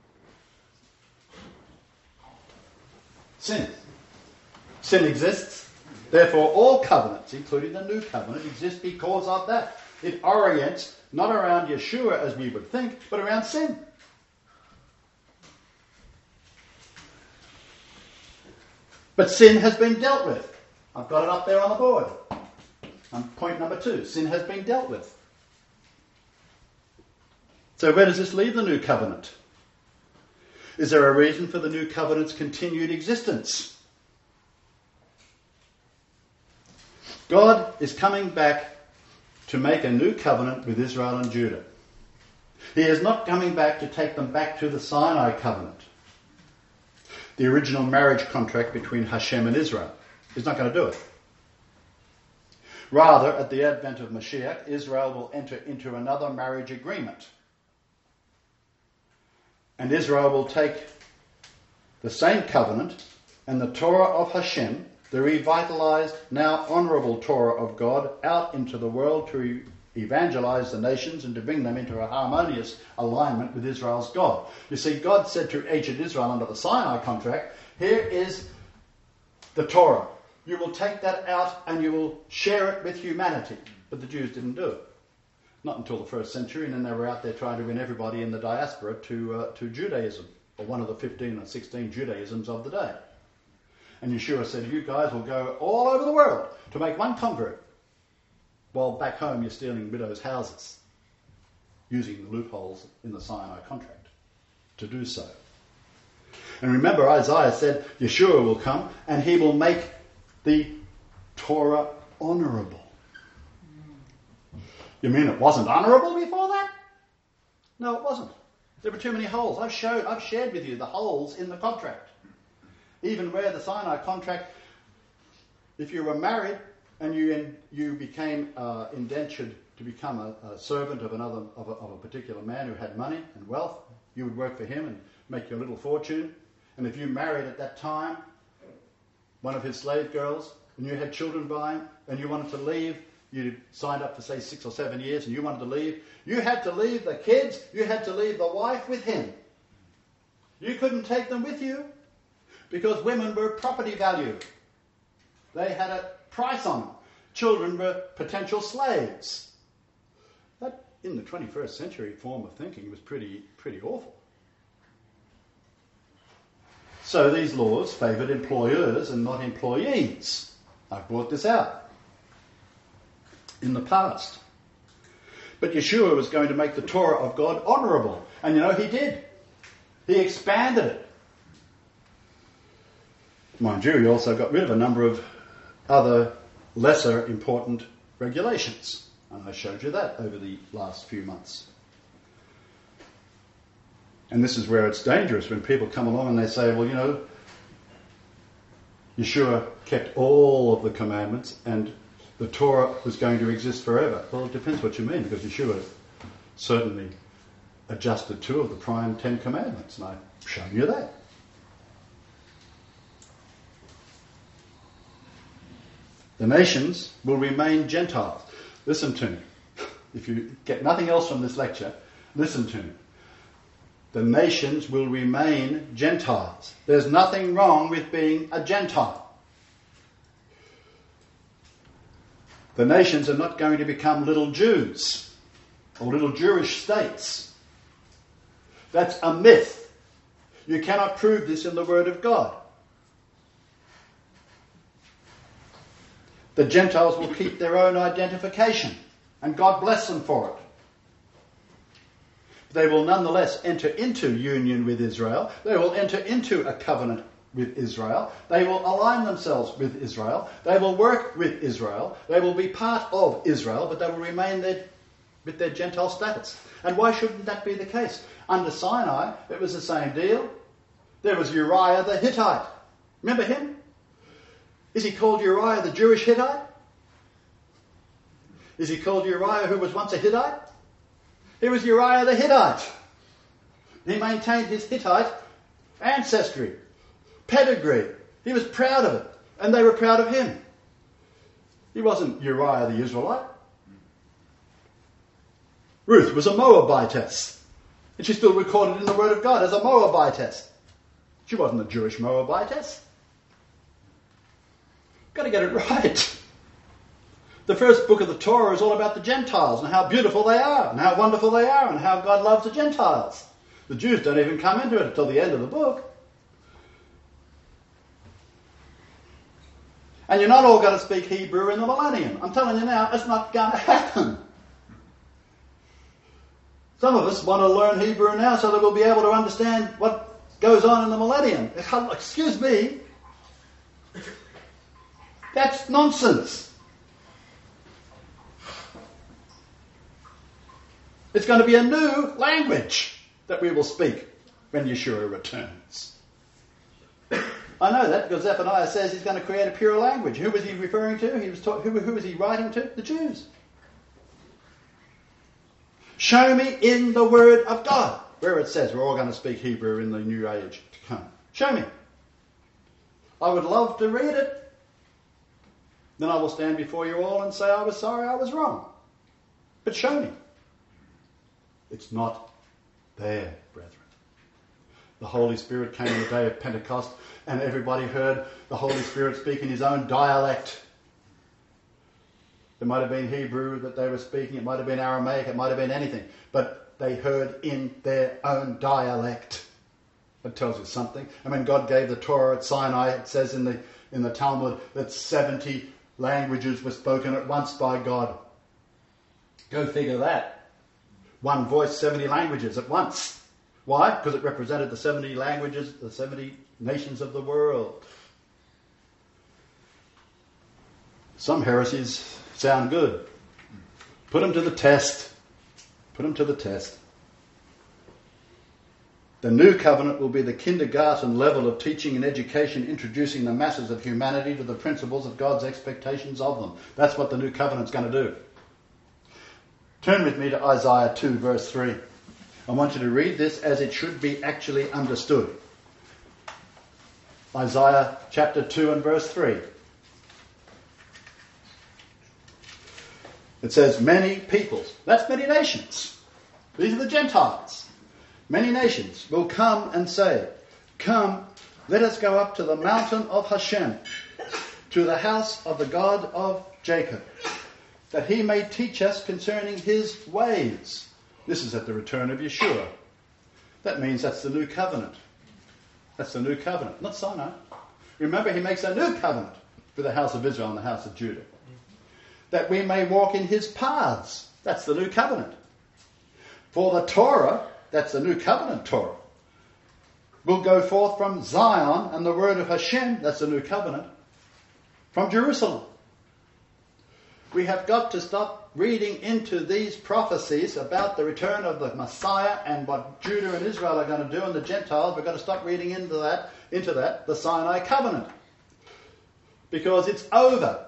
sin. Sin exists. Therefore, all covenants, including the new covenant, exist because of that. It orients not around Yeshua as we would think, but around sin. But sin has been dealt with. I've got it up there on the board. Point number 2, sin has been dealt with. So where does this leave the new covenant? Is there a reason for the new covenant's continued existence? God is coming back to make a new covenant with Israel and Judah. He is not coming back to take them back to the Sinai covenant. the original marriage contract between Hashem and Israel. He's not going to do it. Rather, at the advent of Mashiach, Israel will enter into another marriage agreement. And Israel will take the same covenant and the Torah of Hashem, the revitalized, now honourable Torah of God, out into the world to evangelize the nations and to bring them into a harmonious alignment with Israel's God. You see, God said to ancient Israel under the Sinai contract, here is the Torah. You will take that out and you will share it with humanity. But the Jews didn't do it. Not until the 1st century, and then they were out there trying to win everybody in the diaspora to Judaism, or one of the 15 or 16 Judaisms of the day. And Yeshua said, you guys will go all over the world to make one convert, while back home you're stealing widows' houses, using the loopholes in the Sinai contract to do so. And remember, Isaiah said, Yeshua will come and he will make the Torah honourable. You mean it wasn't honourable before that? No, it wasn't. There were too many holes. I've shared with you the holes in the contract. Even where the Sinai contract, if you were married and you became indentured to become a servant of a particular man who had money and wealth, you would work for him and make your little fortune. And if you married at that time one of his slave girls and you had children by him and you wanted to leave, you signed up for say 6 or 7 years and you wanted to leave, you had to leave the kids, you had to leave the wife with him. You couldn't take them with you because women were property value. They had a price on them. Children were potential slaves. That, in the 21st century form of thinking, was pretty awful. So these laws favoured employers and not employees. I've brought this out in the past. But Yeshua was going to make the Torah of God honourable. And you know, he did. He expanded it. Mind you, he also got rid of a number of other lesser important regulations. And I showed you that over the last few months. And this is where it's dangerous when people come along and they say, well, you know, Yeshua kept all of the commandments and the Torah was going to exist forever. Well, it depends what you mean, because Yeshua certainly adjusted 2 of the prime 10 commandments, and I've shown you that. The nations will remain Gentiles. Listen to me. If you get nothing else from this lecture, listen to me. The nations will remain Gentiles. There's nothing wrong with being a Gentile. The nations are not going to become little Jews or little Jewish states. That's a myth. You cannot prove this in the Word of God. The Gentiles will keep their own identification, and God bless them for it. They will nonetheless enter into union with Israel. They will enter into a covenant with Israel. They will align themselves with Israel. They will work with Israel. They will be part of Israel, but they will remain there with their Gentile status. And why shouldn't that be the case? Under Sinai, it was the same deal. There was Uriah the Hittite. Remember him? Is he called Uriah the Jewish Hittite? Is he called Uriah who was once a Hittite? He was Uriah the Hittite. He maintained his Hittite ancestry, pedigree. He was proud of it, and they were proud of him. He wasn't Uriah the Israelite. Ruth was a Moabitess, and she's still recorded in the Word of God as a Moabitess. She wasn't a Jewish Moabitess. Got to get it right. The first book of the Torah is all about the Gentiles and how beautiful they are and how wonderful they are and how God loves the Gentiles. The Jews don't even come into it until the end of the book. And you're not all going to speak Hebrew in the millennium. I'm telling you now, it's not going to happen. Some of us want to learn Hebrew now so that we'll be able to understand what goes on in the millennium. Excuse me. That's nonsense. It's going to be a new language that we will speak when Yeshua returns. I know that because Zephaniah says he's going to create a pure language. Who was he referring to? Who was he writing to? The Jews. Show me in the Word of God where it says we're all going to speak Hebrew in the new age to come. Show me. I would love to read it. Then I will stand before you all and say I was sorry, I was wrong. But show me. It's not there, brethren. The Holy Spirit came on the day of Pentecost and everybody heard the Holy Spirit speak in his own dialect. It might have been Hebrew that they were speaking, it might have been Aramaic, it might have been anything. But they heard in their own dialect. That tells you something. And when God gave the Torah at Sinai, it says in the Talmud that 70 languages were spoken at once by God. Go figure that. One voice, 70 languages at once. Why? Because it represented the 70 languages, the 70 nations of the world. Some heresies sound good. Put them to the test. Put them to the test. The new covenant will be the kindergarten level of teaching and education, introducing the masses of humanity to the principles of God's expectations of them. That's what the new covenant's going to do. Turn with me to Isaiah 2, verse 3. I want you to read this as it should be actually understood. Isaiah chapter 2 and verse 3. It says, many peoples, that's many nations. These are the Gentiles. Many nations will come and say, come, let us go up to the mountain of Hashem, to the house of the God of Jacob, that he may teach us concerning his ways. This is at the return of Yeshua. That means that's the new covenant. That's the new covenant, not Sinai. Remember, he makes a new covenant for the house of Israel and the house of Judah. That we may walk in his paths. That's the new covenant. For the Torah, that's the new covenant Torah, will go forth from Zion, and the word of Hashem, that's the new covenant, from Jerusalem. We have got to stop reading into these prophecies about the return of the Messiah and what Judah and Israel are going to do and the Gentiles. We've got to stop reading into that, the Sinai covenant. Because it's over.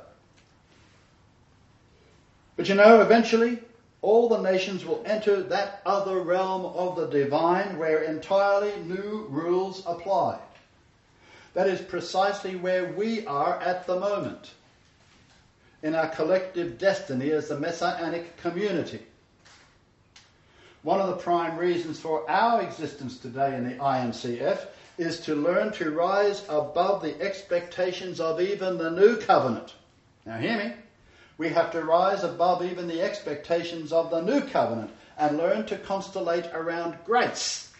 But you know, eventually, all the nations will enter that other realm of the divine where entirely new rules apply. That is precisely where we are at the moment, in our collective destiny as the Messianic community. One of the prime reasons for our existence today in the IMCF is to learn to rise above the expectations of even the new covenant. Now hear me. We have to rise above even the expectations of the new covenant and learn to constellate around grace.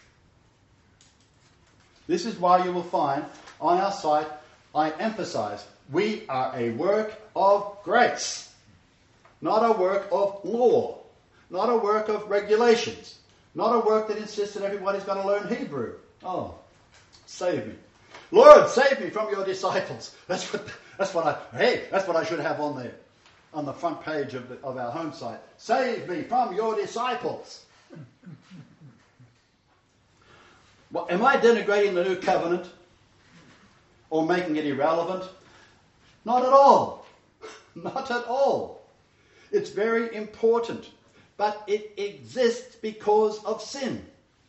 This is why you will find on our site, I emphasize, we are a work of grace, not a work of law, not a work of regulations, not a work that insists that everybody's going to learn Hebrew. Oh, save me. Lord, save me from your disciples. That's what I should have on there. On the front page of our home site. Save me from your disciples. Well, am I denigrating the new covenant or making it irrelevant? Not at all. Not at all. It's very important, but it exists because of sin.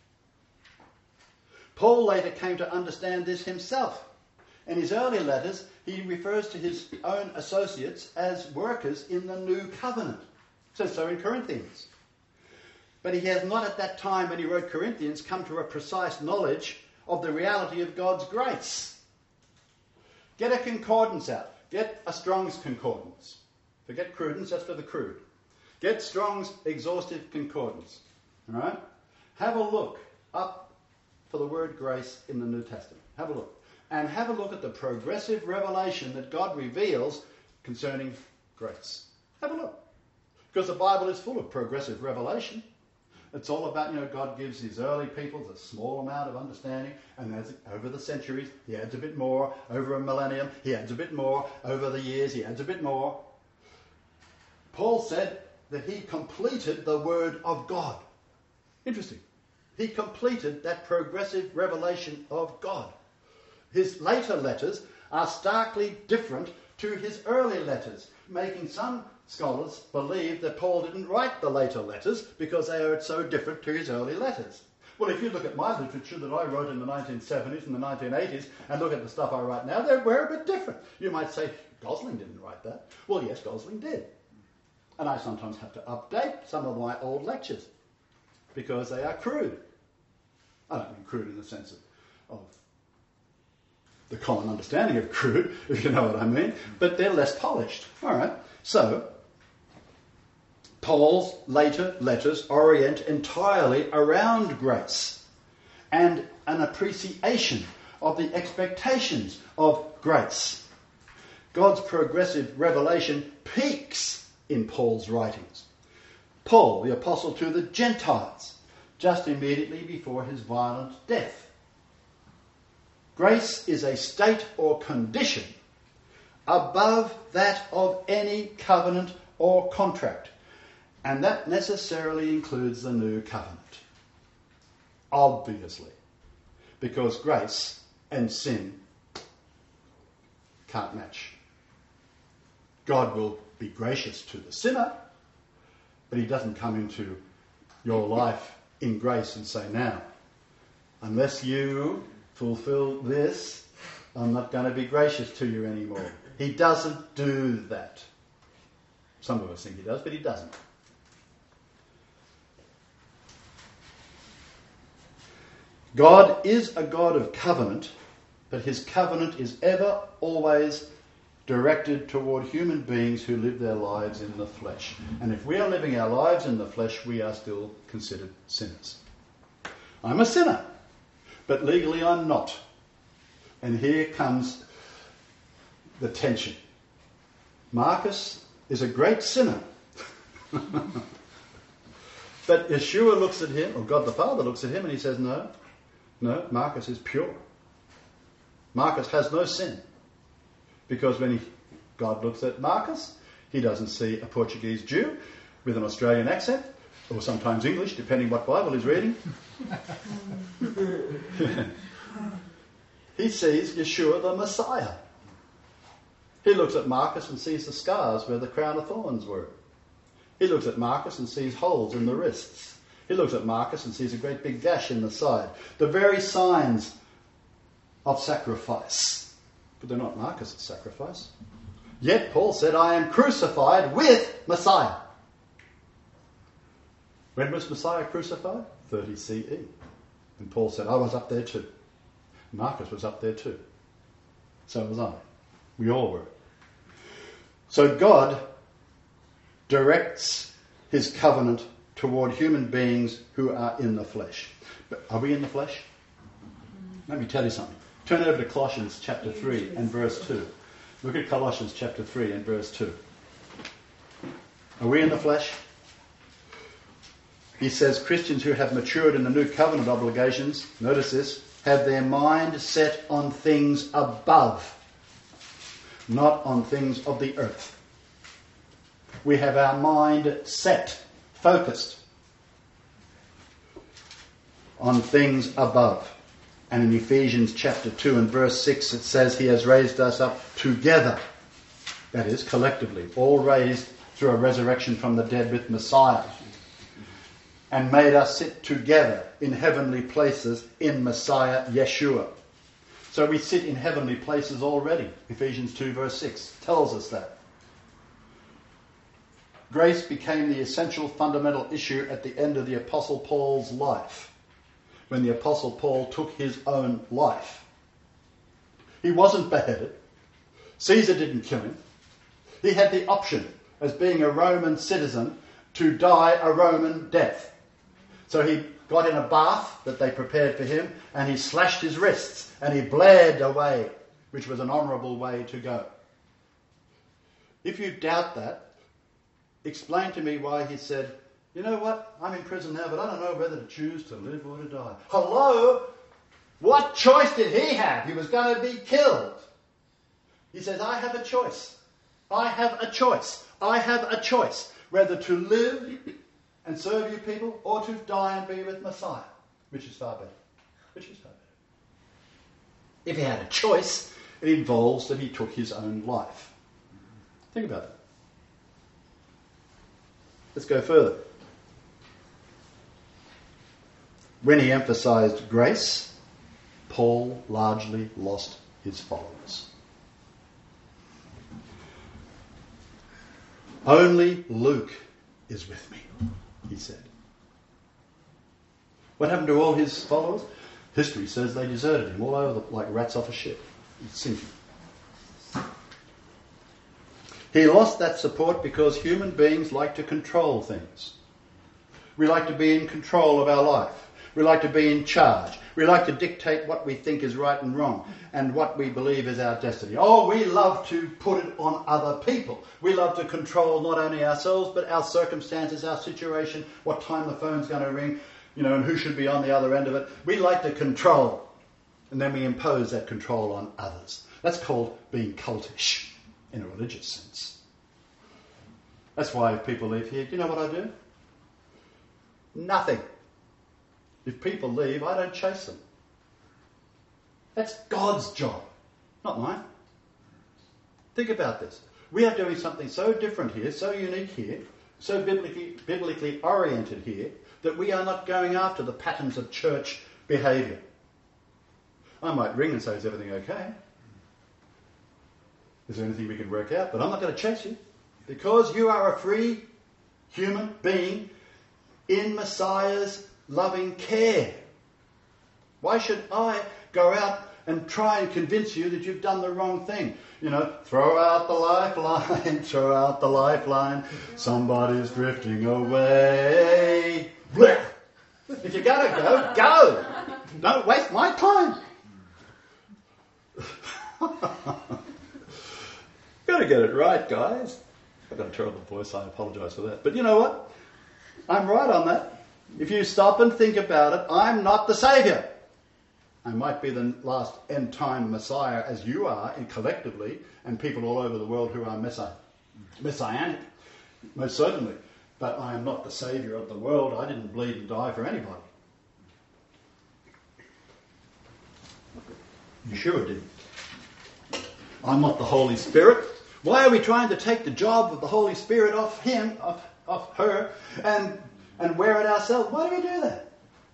Paul later came to understand this himself. In his early letters, he refers to his own associates as workers in the new covenant. So in Corinthians. But he has not at that time, when he wrote Corinthians, come to a precise knowledge of the reality of God's grace. Get a concordance out. Get a Strong's concordance. Forget Crudence, that's for the crude. Get Strong's exhaustive concordance. All right? Have a look up for the word grace in the New Testament. Have a look. And have a look at the progressive revelation that God reveals concerning grace. Have a look. Because the Bible is full of progressive revelation. It's all about, God gives his early peoples a small amount of understanding, and as over the centuries, he adds a bit more. Over a millennium, he adds a bit more. Over the years, he adds a bit more. Paul said that he completed the Word of God. Interesting. He completed that progressive revelation of God. His later letters are starkly different to his early letters, making some scholars believe that Paul didn't write the later letters because they are so different to his early letters. Well, if you look at my literature that I wrote in the 1970s and the 1980s and look at the stuff I write now, we're a bit different. You might say, Gosling didn't write that. Well, yes, Gosling did. And I sometimes have to update some of my old lectures because they are crude. I don't mean crude in the sense of the common understanding of crude, if you know what I mean, but they're less polished. All right, so Paul's later letters orient entirely around grace and an appreciation of the expectations of grace. God's progressive revelation peaks in Paul's writings. Paul, the apostle to the Gentiles, just immediately before his violent death. Grace is a state or condition above that of any covenant or contract, and that necessarily includes the new covenant. Obviously, because grace and sin can't match. God will be gracious to the sinner, but he doesn't come into your life in grace and say, now, unless you fulfill this, I'm not going to be gracious to you anymore. He doesn't do that. Some of us think he does, but he doesn't. God is a God of covenant, but his covenant is ever, always directed toward human beings who live their lives in the flesh. And if we are living our lives in the flesh, we are still considered sinners. I'm a sinner, but legally I'm not. And here comes the tension. Marcus is a great sinner. But Yeshua looks at him, or God the Father looks at him, and he says, no, Marcus is pure. Marcus has no sin. Because when God looks at Marcus, he doesn't see a Portuguese Jew with an Australian accent, or sometimes English, depending what Bible he's reading. He sees Yeshua the Messiah. He looks at Marcus and sees the scars where the crown of thorns were. He looks at Marcus and sees holes in the wrists. He looks at Marcus and sees a great big gash in the side. The very signs of sacrifice. But they're not Marcus' sacrifice. Yet Paul said, I am crucified with Messiah. When was Messiah crucified? 30 CE. And Paul said, I was up there too. Marcus was up there too. So was I. We all were. So God directs his covenant toward human beings who are in the flesh. But are we in the flesh? Let me tell you something. Turn over to Colossians chapter 3 and verse 2. Look at Colossians chapter 3 and verse 2. Are we in the flesh? He says Christians who have matured in the new covenant obligations, notice this, have their mind set on things above, not on things of the earth. We have our mind set, focused on things above. And in Ephesians chapter 2 and verse 6 it says he has raised us up together. That is, collectively, all raised through a resurrection from the dead with Messiah. And made us sit together in heavenly places in Messiah Yeshua. So we sit in heavenly places already. Ephesians 2 verse 6 tells us that. Grace became the essential fundamental issue at the end of the Apostle Paul's life, when the Apostle Paul took his own life. He wasn't beheaded. Caesar didn't kill him. He had the option, as being a Roman citizen, to die a Roman death. So he got in a bath that they prepared for him, and he slashed his wrists, and he bled away, which was an honourable way to go. If you doubt that, explain to me why he said, you know what, I'm in prison now, but I don't know whether to choose to live or to die. Hello? What choice did he have? He was going to be killed. He says, I have a choice. I have a choice. I have a choice. Whether to live and serve you people, or to die and be with Messiah. Which is far better? Which is far better? If he had a choice, it involves that he took his own life. Think about that. Let's go further. When he emphasized grace, Paul largely lost his followers. Only Luke is with me, he said. What happened to all his followers? History says they deserted him all over like rats off a ship. It's sinking. He lost that support because human beings like to control things. We like to be in control of our life. We like to be in charge. We like to dictate what we think is right and wrong and what we believe is our destiny. Oh, we love to put it on other people. We love to control not only ourselves but our circumstances, our situation, what time the phone's going to ring, and who should be on the other end of it. We like to control, and then we impose that control on others. That's called being cultish in a religious sense. That's why if people leave here, do you know what I do? Nothing. If people leave, I don't chase them. That's God's job, not mine. Think about this. We are doing something so different here, so unique here, so biblically oriented here, that we are not going after the patterns of church behaviour. I might ring and say, is everything okay? Is there anything we can work out? But I'm not going to chase you. Because you are a free human being in Messiah's loving care. Why should I go out and try and convince you that you've done the wrong thing? Throw out the lifeline, throw out the lifeline. Somebody's drifting away. If you're going to go, go. Don't waste my time. Got to get it right, guys. I've got a terrible voice, I apologise for that. But you know what? I'm right on that. If you stop and think about it, I'm not the saviour. I might be the last end-time Messiah as you are, and collectively, and people all over the world who are messianic, most certainly. But I am not the saviour of the world. I didn't bleed and die for anybody. Yeshua didn't. I'm not the Holy Spirit. Why are we trying to take the job of the Holy Spirit off him, off her, and wear it ourselves? Why do we do that?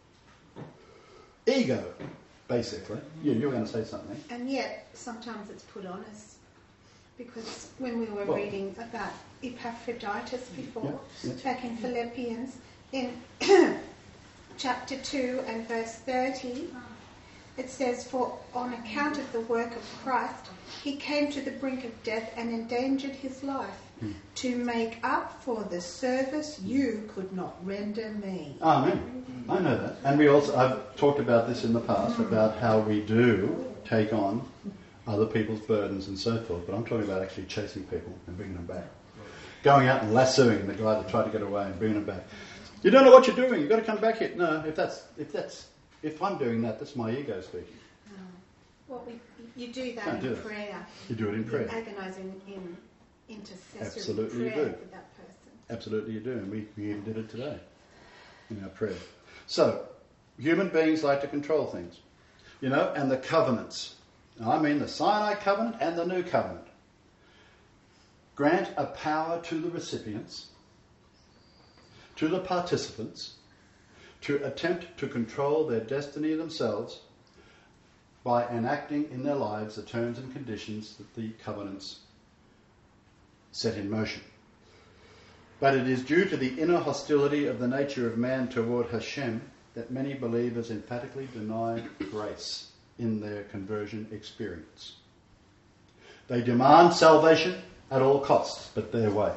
Ego, basically. You were going to say something. And yet, sometimes it's put on us. Because when we were reading about Epaphroditus before, back in Philippians, in chapter 2 and verse 30, it says, "For on account of the work of Christ, he came to the brink of death and endangered his life to make up for the service you could not render me." Amen. I know that. And I've talked about this in the past, about how we do take on other people's burdens and so forth, but I'm talking about actually chasing people and bringing them back. Going out and lassoing the guy that tried to get away and bringing them back. You don't know what you're doing, you've got to come back here. No, if I'm doing that, that's my ego speaking. Well, you do that in prayer. You do it in prayer. Agonising in intercessory Absolutely prayer you do. for that person. Absolutely you do, and we even did it today in our prayer. So, human beings like to control things, and the covenants. I mean the Sinai covenant and the New Covenant. Grant a power to the recipients, to the participants, to attempt to control their destiny themselves by enacting in their lives the terms and conditions that the covenants set in motion. But it is due to the inner hostility of the nature of man toward Hashem that many believers emphatically deny grace in their conversion experience. They demand salvation at all costs, but their way.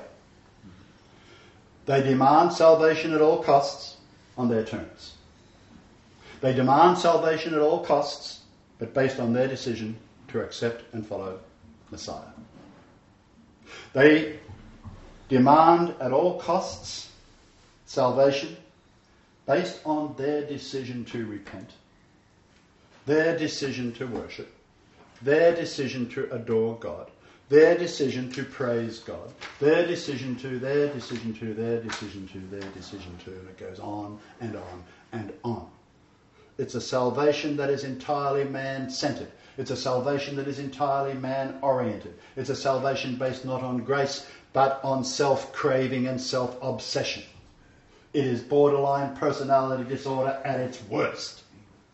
They demand salvation at all costs on their terms. They demand salvation at all costs, but based on their decision to accept and follow Messiah. They demand at all costs salvation based on their decision to repent, their decision to worship, their decision to adore God, their decision to praise God, their decision to, and it goes on and on and on. It's a salvation that is entirely man-centered. It's a salvation that is entirely man-oriented. It's a salvation based not on grace, but on self-craving and self-obsession. It is borderline personality disorder at its worst.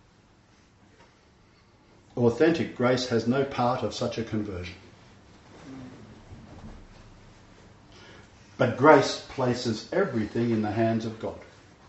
Authentic grace has no part of such a conversion. But grace places everything in the hands of God.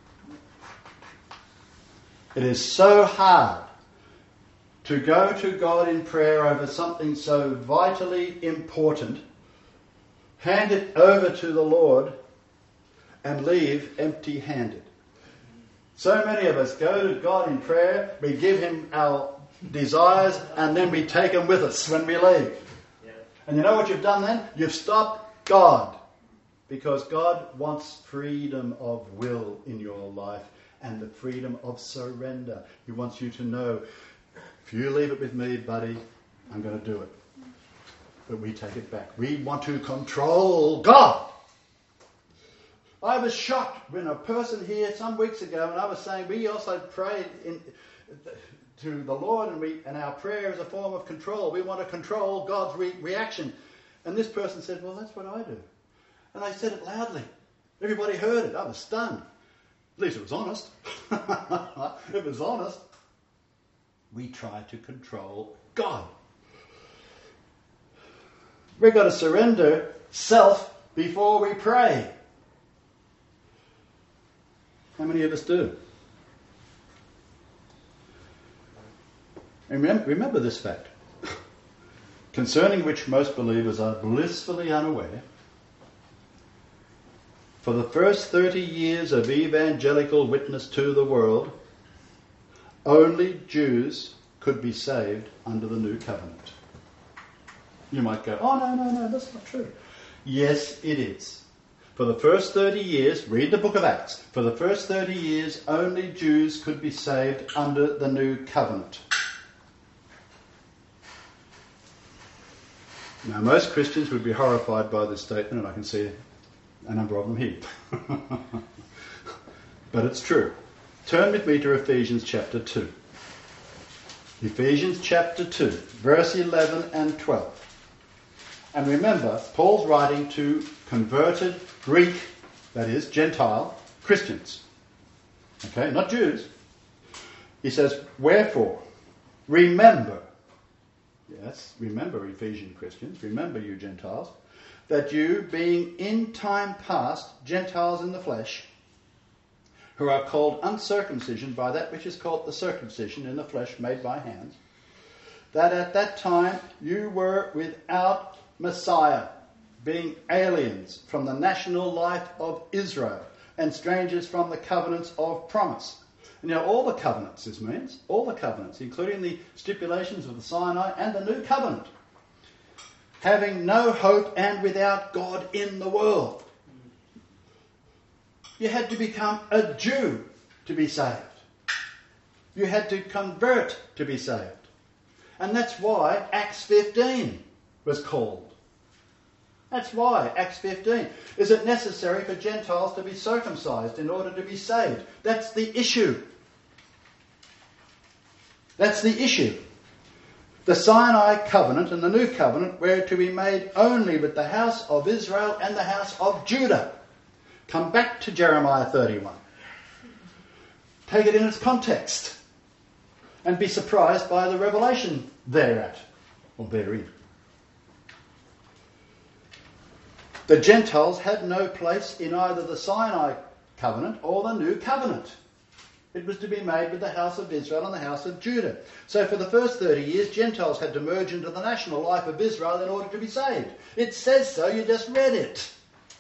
It is so hard to go to God in prayer over something so vitally important, hand it over to the Lord, and leave empty-handed. So many of us go to God in prayer, we give him our desires, and then we take them with us when we leave. And you know what you've done then? You've stopped God. Because God wants freedom of will in your life and the freedom of surrender. He wants you to know, if you leave it with me, buddy, I'm going to do it. But we take it back. We want to control God. I was shocked when a person here some weeks ago, and I was saying we also prayed to the Lord, and our prayer is a form of control. We want to control God's reaction. And this person said, well, that's what I do. And they said it loudly. Everybody heard it. I was stunned. At least it was honest. It was honest. We try to control God. We've got to surrender self before we pray. How many of us do? And remember this fact, concerning which most believers are blissfully unaware. For the first 30 years of evangelical witness to the world, only Jews could be saved under the new covenant. You might go, oh, no, that's not true. Yes, it is. For the first 30 years, read the book of Acts, for the first 30 years, only Jews could be saved under the new covenant. Now, most Christians would be horrified by this statement, and I can see a number of them here. But it's true. Turn with me to Ephesians chapter 2. Ephesians chapter 2, verse 11 and 12. And remember, Paul's writing to converted Greek, that is, Gentile, Christians. Okay, not Jews. He says, wherefore, remember, yes, remember Ephesian Christians, remember you Gentiles, that you, being in time past Gentiles in the flesh, who are called uncircumcision by that which is called the circumcision in the flesh made by hands, that at that time you were without Messiah, being aliens from the national life of Israel and strangers from the covenants of promise. And now all the covenants, this means, all the covenants, including the stipulations of the Sinai and the new covenant, having no hope and without God in the world. You had to become a Jew to be saved. You had to convert to be saved. And that's why Acts 15 was called. That's why Acts 15. Is it necessary for Gentiles to be circumcised in order to be saved? That's the issue. That's the issue. The Sinai covenant and the new covenant were to be made only with the house of Israel and the house of Judah. Come back to Jeremiah 31. Take it in its context. And be surprised by the revelation thereat, or therein. The Gentiles had no place in either the Sinai covenant or the new covenant. It was to be made with the house of Israel and the house of Judah. So for the first 30 years, Gentiles had to merge into the national life of Israel in order to be saved. It says so, you just read it.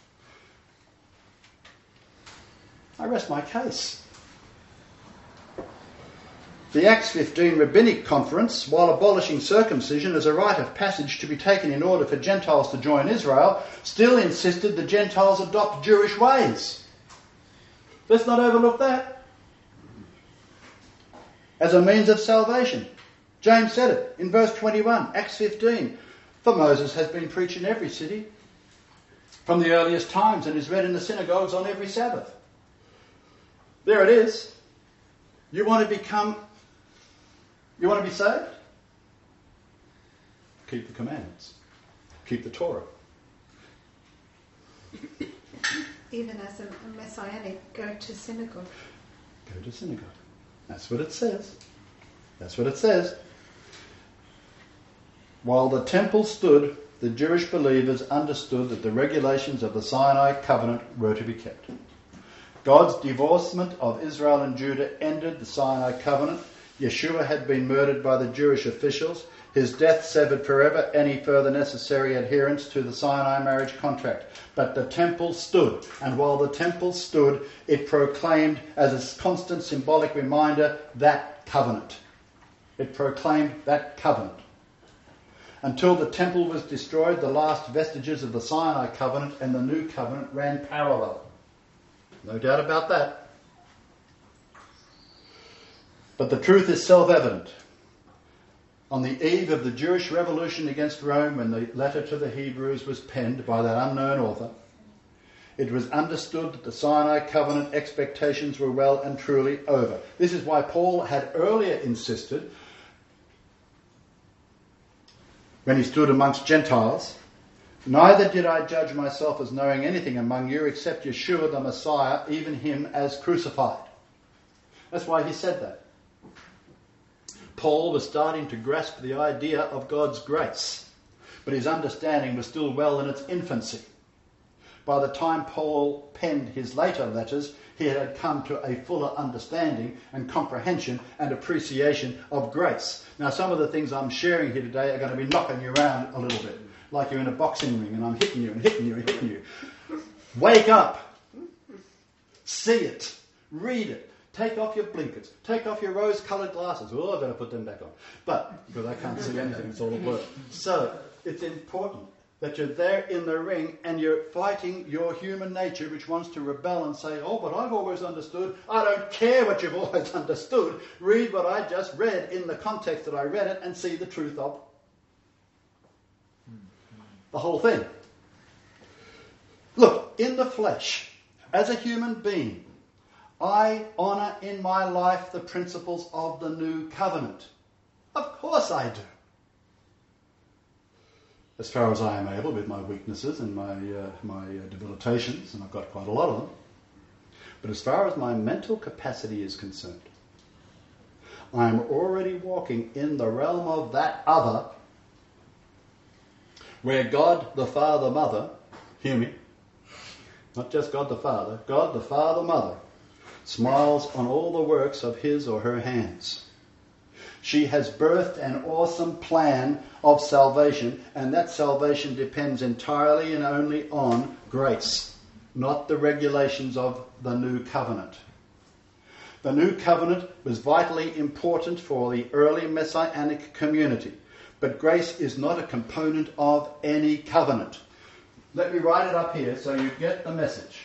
I rest my case. The Acts 15 Rabbinic Conference, while abolishing circumcision as a rite of passage to be taken in order for Gentiles to join Israel, still insisted the Gentiles adopt Jewish ways. Let's not overlook that. As a means of salvation. James said it in verse 21, Acts 15. For Moses has been preached in every city from the earliest times and is read in the synagogues on every Sabbath. There it is. You want to become You want to be saved? Keep the commandments. Keep the Torah. Even as a Messianic, go to synagogue. Go to synagogue. That's what it says. That's what it says. While the temple stood, the Jewish believers understood that the regulations of the Sinai covenant were to be kept. God's divorcement of Israel and Judah ended the Sinai covenant. Yeshua had been murdered by the Jewish officials. His death severed forever any further necessary adherence to the Sinai marriage contract. But the temple stood, and while the temple stood, it proclaimed as a constant symbolic reminder that covenant. It proclaimed that covenant. Until the temple was destroyed, the last vestiges of the Sinai covenant and the new covenant ran parallel. No doubt about that. But the truth is self-evident. On the eve of the Jewish revolution against Rome, when the letter to the Hebrews was penned by that unknown author, it was understood that the Sinai covenant expectations were well and truly over. This is why Paul had earlier insisted, when he stood amongst Gentiles, "Neither did I judge myself as knowing anything among you except Yeshua the Messiah, even him as crucified." That's why he said that. Paul was starting to grasp the idea of God's grace, but his understanding was still well in its infancy. By the time Paul penned his later letters, he had come to a fuller understanding and comprehension and appreciation of grace. Now, some of the things I'm sharing here today are going to be knocking you around a little bit, like you're in a boxing ring and I'm hitting you and hitting you and hitting you. Wake up. See it. Read it. Take off your blinkers. Take off your rose-coloured glasses. Oh, I've got to put them back on. But, because I can't see anything, it's all a blur. So, it's important that you're there in the ring and you're fighting your human nature, which wants to rebel and say, "Oh, but I've always understood." I don't care what you've always understood. Read what I just read in the context that I read it and see the truth of the whole thing. Look, in the flesh, as a human being, I honour in my life the principles of the new covenant. Of course I do. As far as I am able, with my weaknesses and my debilitations, and I've got quite a lot of them. But as far as my mental capacity is concerned, I am already walking in the realm of that other, where God the Father Mother, hear me, not just God the Father, God the Father Mother, smiles on all the works of his or her hands. She has birthed an awesome plan of salvation, and that salvation depends entirely and only on grace, not the regulations of the new covenant. The new covenant was vitally important for the early Messianic community, but grace is not a component of any covenant. Let me write it up here so you get the message.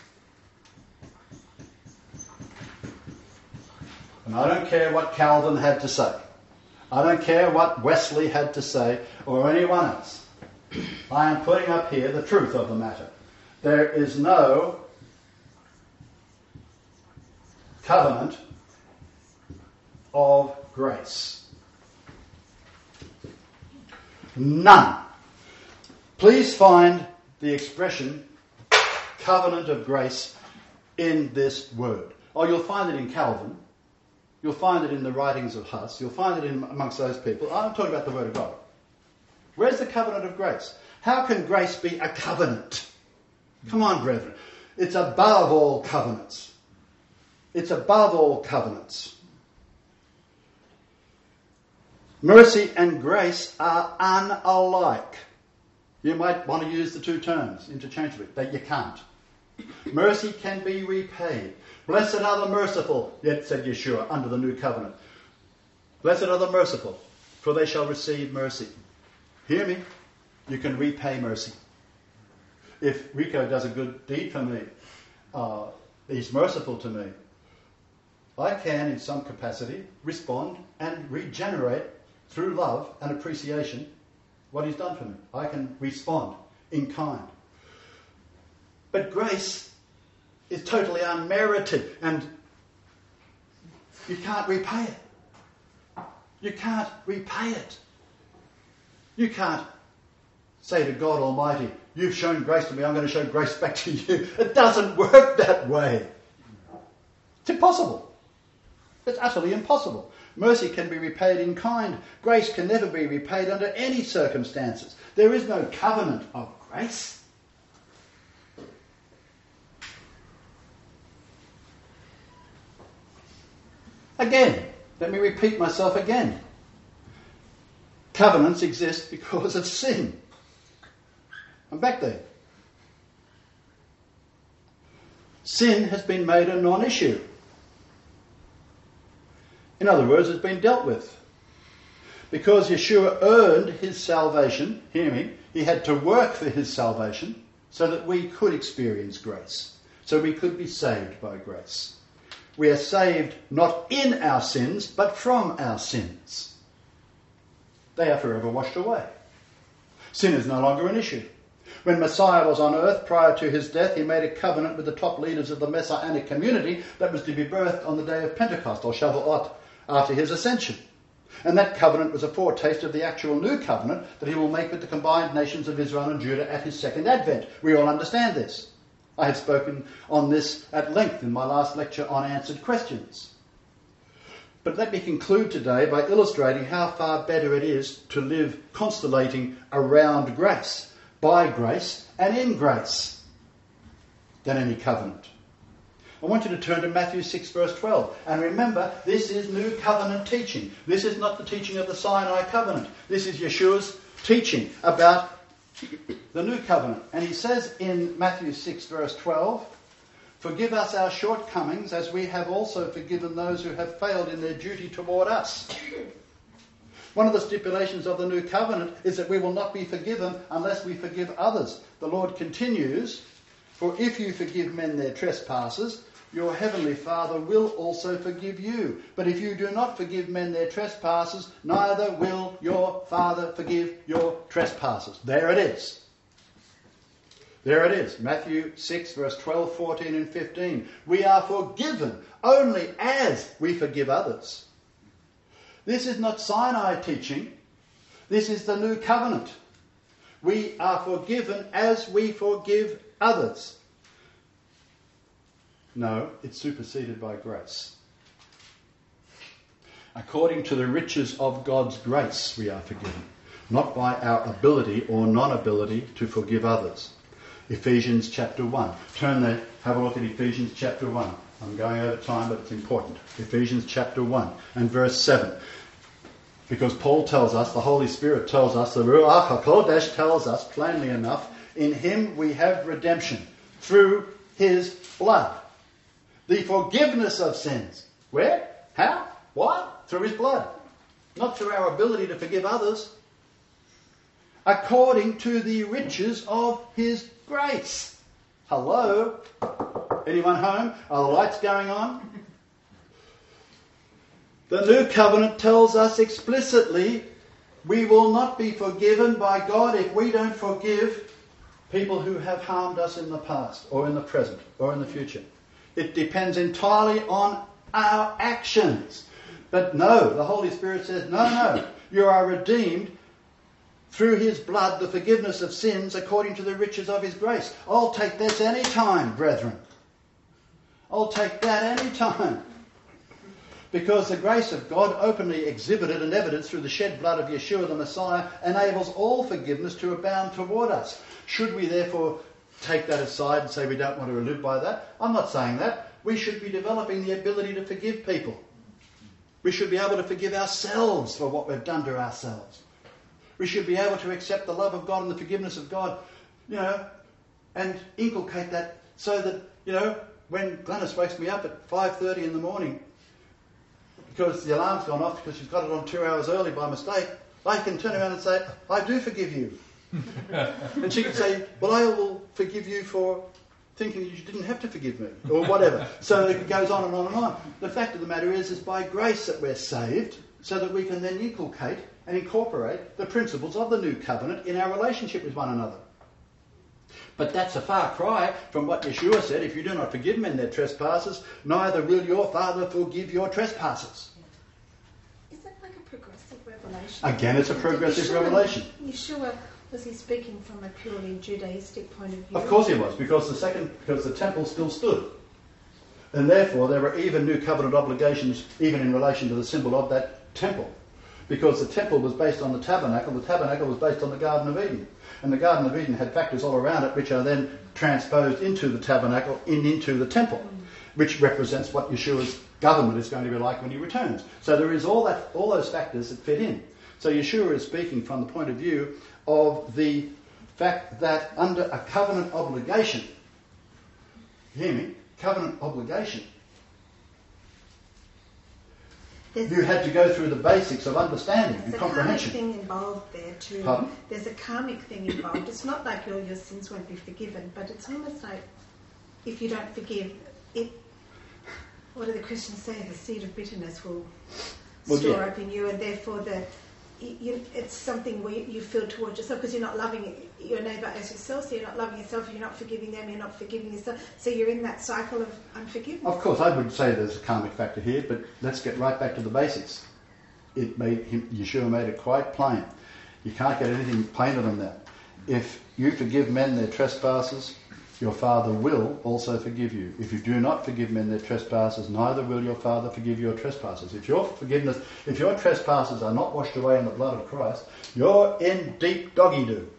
And I don't care what Calvin had to say. I don't care what Wesley had to say or anyone else. I am putting up here the truth of the matter. There is no covenant of grace. None. Please find the expression covenant of grace in this word. Oh, you'll find it in Calvin. You'll find it in the writings of Huss. You'll find it in amongst those people. I'm talking about the Word of God. Where's the covenant of grace? How can grace be a covenant? Come on, brethren. It's above all covenants. It's above all covenants. Mercy and grace are unalike. You might want to use the two terms interchangeably, but you can't. Mercy can be repaid. Blessed are the merciful, yet said Yeshua, under the new covenant. Blessed are the merciful, for they shall receive mercy. Hear me? You can repay mercy. If Rico does a good deed for me, he's merciful to me, I can, in some capacity, respond and regenerate through love and appreciation what he's done for me. I can respond in kind. But grace is totally unmerited and you can't repay it. You can't repay it. You can't say to God Almighty, you've shown grace to me, I'm going to show grace back to you. It doesn't work that way. It's impossible. It's utterly impossible. Mercy can be repaid in kind. Grace can never be repaid under any circumstances. There is no covenant of grace. Again, let me repeat myself again. Covenants exist because of sin. I'm back there. Sin has been made a non-issue. In other words, it's been dealt with. Because Yeshua earned his salvation, hear me, he had to work for his salvation so that we could experience grace, so we could be saved by grace. We are saved not in our sins, but from our sins. They are forever washed away. Sin is no longer an issue. When Messiah was on earth prior to his death, he made a covenant with the top leaders of the Messianic community that was to be birthed on the day of Pentecost, or Shavuot, after his ascension. And that covenant was a foretaste of the actual new covenant that he will make with the combined nations of Israel and Judah at his second advent. We all understand this. I have spoken on this at length in my last lecture on answered questions. But let me conclude today by illustrating how far better it is to live constellating around grace, by grace and in grace, than any covenant. I want you to turn to Matthew 6 verse 12. And remember, this is new covenant teaching. This is not the teaching of the Sinai covenant. This is Yeshua's teaching about the new covenant. And he says in Matthew 6 verse 12, forgive us our shortcomings as we have also forgiven those who have failed in their duty toward us. One of the stipulations of the new covenant is that we will not be forgiven unless we forgive others. The Lord continues, for if you forgive men their trespasses, your heavenly Father will also forgive you. But if you do not forgive men their trespasses, neither will your Father forgive your trespasses. There it is. There it is. Matthew 6 verse 12, 14 and 15. We are forgiven only as we forgive others. This is not Sinai teaching. This is the new covenant. We are forgiven as we forgive others. No, it's superseded by grace. According to the riches of God's grace, we are forgiven, not by our ability or non-ability to forgive others. Ephesians chapter 1. Turn there, have a look at Ephesians chapter 1. I'm going over time, but it's important. Ephesians chapter 1 and verse 7. Because Paul tells us, the Holy Spirit tells us, the Ruach HaKodesh tells us plainly enough, in him we have redemption through his blood. The forgiveness of sins. Where? How? Why? Through his blood. Not through our ability to forgive others. According to the riches of his grace. Hello? Anyone home? Are the lights going on? The new covenant tells us explicitly we will not be forgiven by God if we don't forgive people who have harmed us in the past or in the present or in the future. It depends entirely on our actions. But no, the Holy Spirit says, no, you are redeemed through his blood, the forgiveness of sins according to the riches of his grace. I'll take this any time, brethren. I'll take that any time. Because the grace of God, openly exhibited and evidenced through the shed blood of Yeshua the Messiah, enables all forgiveness to abound toward us. Should we therefore take that aside and say we don't want to live by that? I'm not saying that. We should be developing the ability to forgive people. We should be able to forgive ourselves for what we've done to ourselves. We should be able to accept the love of God and the forgiveness of God, and inculcate that so that, when Glennis wakes me up at 5:30 in the morning, because the alarm's gone off because she's got it on 2 hours early by mistake, I can turn around and say, I do forgive you. And she can say, well, I will forgive you for thinking you didn't have to forgive me, or whatever. So it goes on and on and on. The fact of the matter is by grace that we're saved, so that we can then inculcate and incorporate the principles of the new covenant in our relationship with one another. But that's a far cry from what Yeshua said, if you do not forgive men their trespasses, neither will your Father forgive your trespasses. Is that like a progression? revelation. Again, it's a progressive revelation. Yeshua, was he speaking from a purely Judaistic point of view? Of course he was, because the temple still stood. And therefore there were even new covenant obligations even in relation to the symbol of that temple. Because the temple was based on the tabernacle was based on the Garden of Eden. And the Garden of Eden had factors all around it which are then transposed into the tabernacle and into the temple, which represents what Yeshua's government is going to be like when he returns. So there is all those factors that fit in. So Yeshua is speaking from the point of view of the fact that under a covenant obligation, hear me, covenant obligation, you had to go through the basics of understanding and comprehension. There's a karmic thing involved there too. Pardon? There's a karmic thing involved. It's not like all your sins won't be forgiven, but it's almost like if you don't forgive, what do the Christians say? The seed of bitterness will store up in you, and therefore it's something where you feel towards yourself because you're not loving your neighbour as yourself, so you're not loving yourself, you're not forgiving them, you're not forgiving yourself, so you're in that cycle of unforgiveness. Of course, I would say there's a karmic factor here, but let's get right back to the basics. Yeshua made it quite plain. You can't get anything plainer than that. If you forgive men their trespasses, your Father will also forgive you. If you do not forgive men their trespasses, neither will your Father forgive your trespasses. If your trespasses are not washed away in the blood of Christ, you're in deep doggy-doo.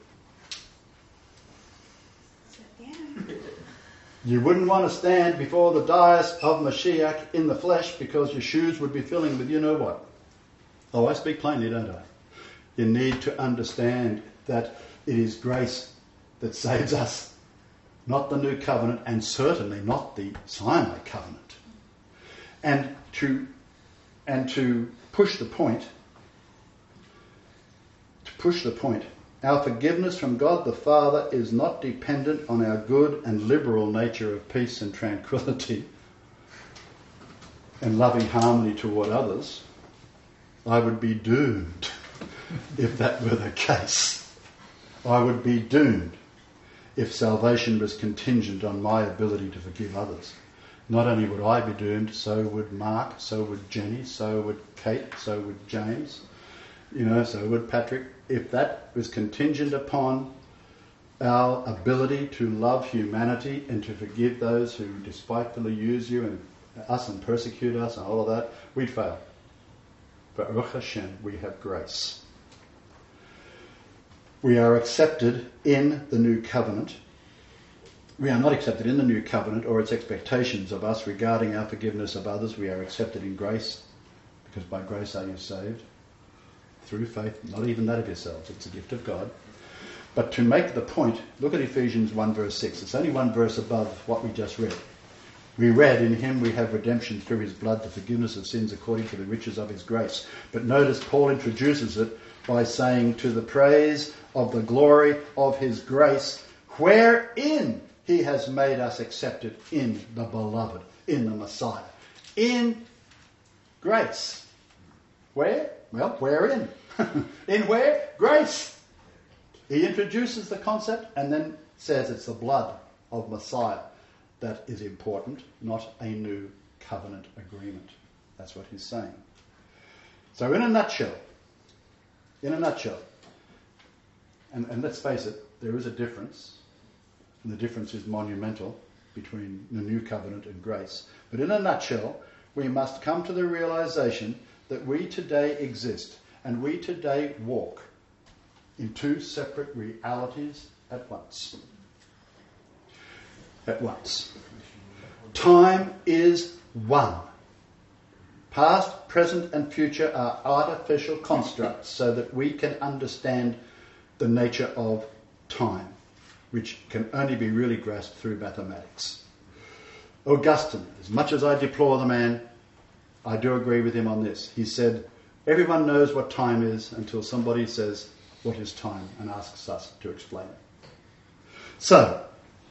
You wouldn't want to stand before the dais of Mashiach in the flesh because your shoes would be filling with you know what. Oh, I speak plainly, don't I? You need to understand that it is grace that saves us. Not the new covenant, and certainly not the Sinai covenant. And to push the point, our forgiveness from God the Father is not dependent on our good and liberal nature of peace and tranquility and loving harmony toward others. I would be doomed if that were the case. I would be doomed if salvation was contingent on my ability to forgive others. Not only would I be doomed, so would Mark, so would Jenny, so would Kate, so would James, so would Patrick. If that was contingent upon our ability to love humanity and to forgive those who despitefully use you and us and persecute us and all of that, we'd fail. But Baruch Hashem, we have grace. We are accepted in the new covenant. We are not accepted in the new covenant or its expectations of us regarding our forgiveness of others. We are accepted in grace, because by grace are you saved through faith, not even that of yourselves. It's a gift of God. But to make the point, look at Ephesians 1 verse 6. It's only one verse above what we just read. We read, in him we have redemption through his blood, the forgiveness of sins according to the riches of his grace. But notice Paul introduces it by saying, to the praise of the glory of his grace, wherein he has made us accepted in the beloved, in the Messiah. In grace. Where? Well, wherein? In where? Grace. He introduces the concept and then says it's the blood of Messiah that is important, not a new covenant agreement. That's what he's saying. So in a nutshell, and let's face it, there is a difference, and the difference is monumental between the new covenant and grace. But in a nutshell, we must come to the realization that we today exist and we today walk in two separate realities at once. At once. Time is one. Past, present and future are artificial constructs so that we can understand the nature of time, which can only be really grasped through mathematics. Augustine, as much as I deplore the man, I do agree with him on this. He said, everyone knows what time is until somebody says, what is time? And asks us to explain it. So,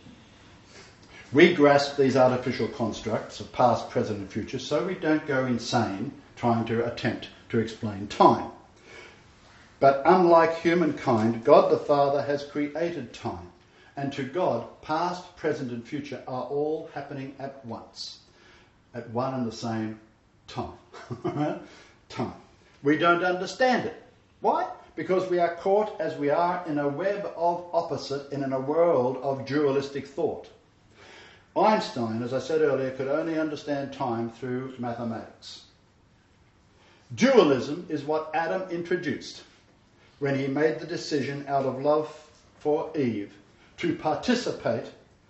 we grasp these artificial constructs of past, present and future so we don't go insane trying to attempt to explain time. But unlike humankind, God the Father has created time. And to God, past, present and future are all happening at once. At one and the same time. Time. We don't understand it. Why? Because we are caught as we are in a web of opposite and in a world of dualistic thought. Einstein, as I said earlier, could only understand time through mathematics. Dualism is what Adam introduced when he made the decision out of love for Eve to participate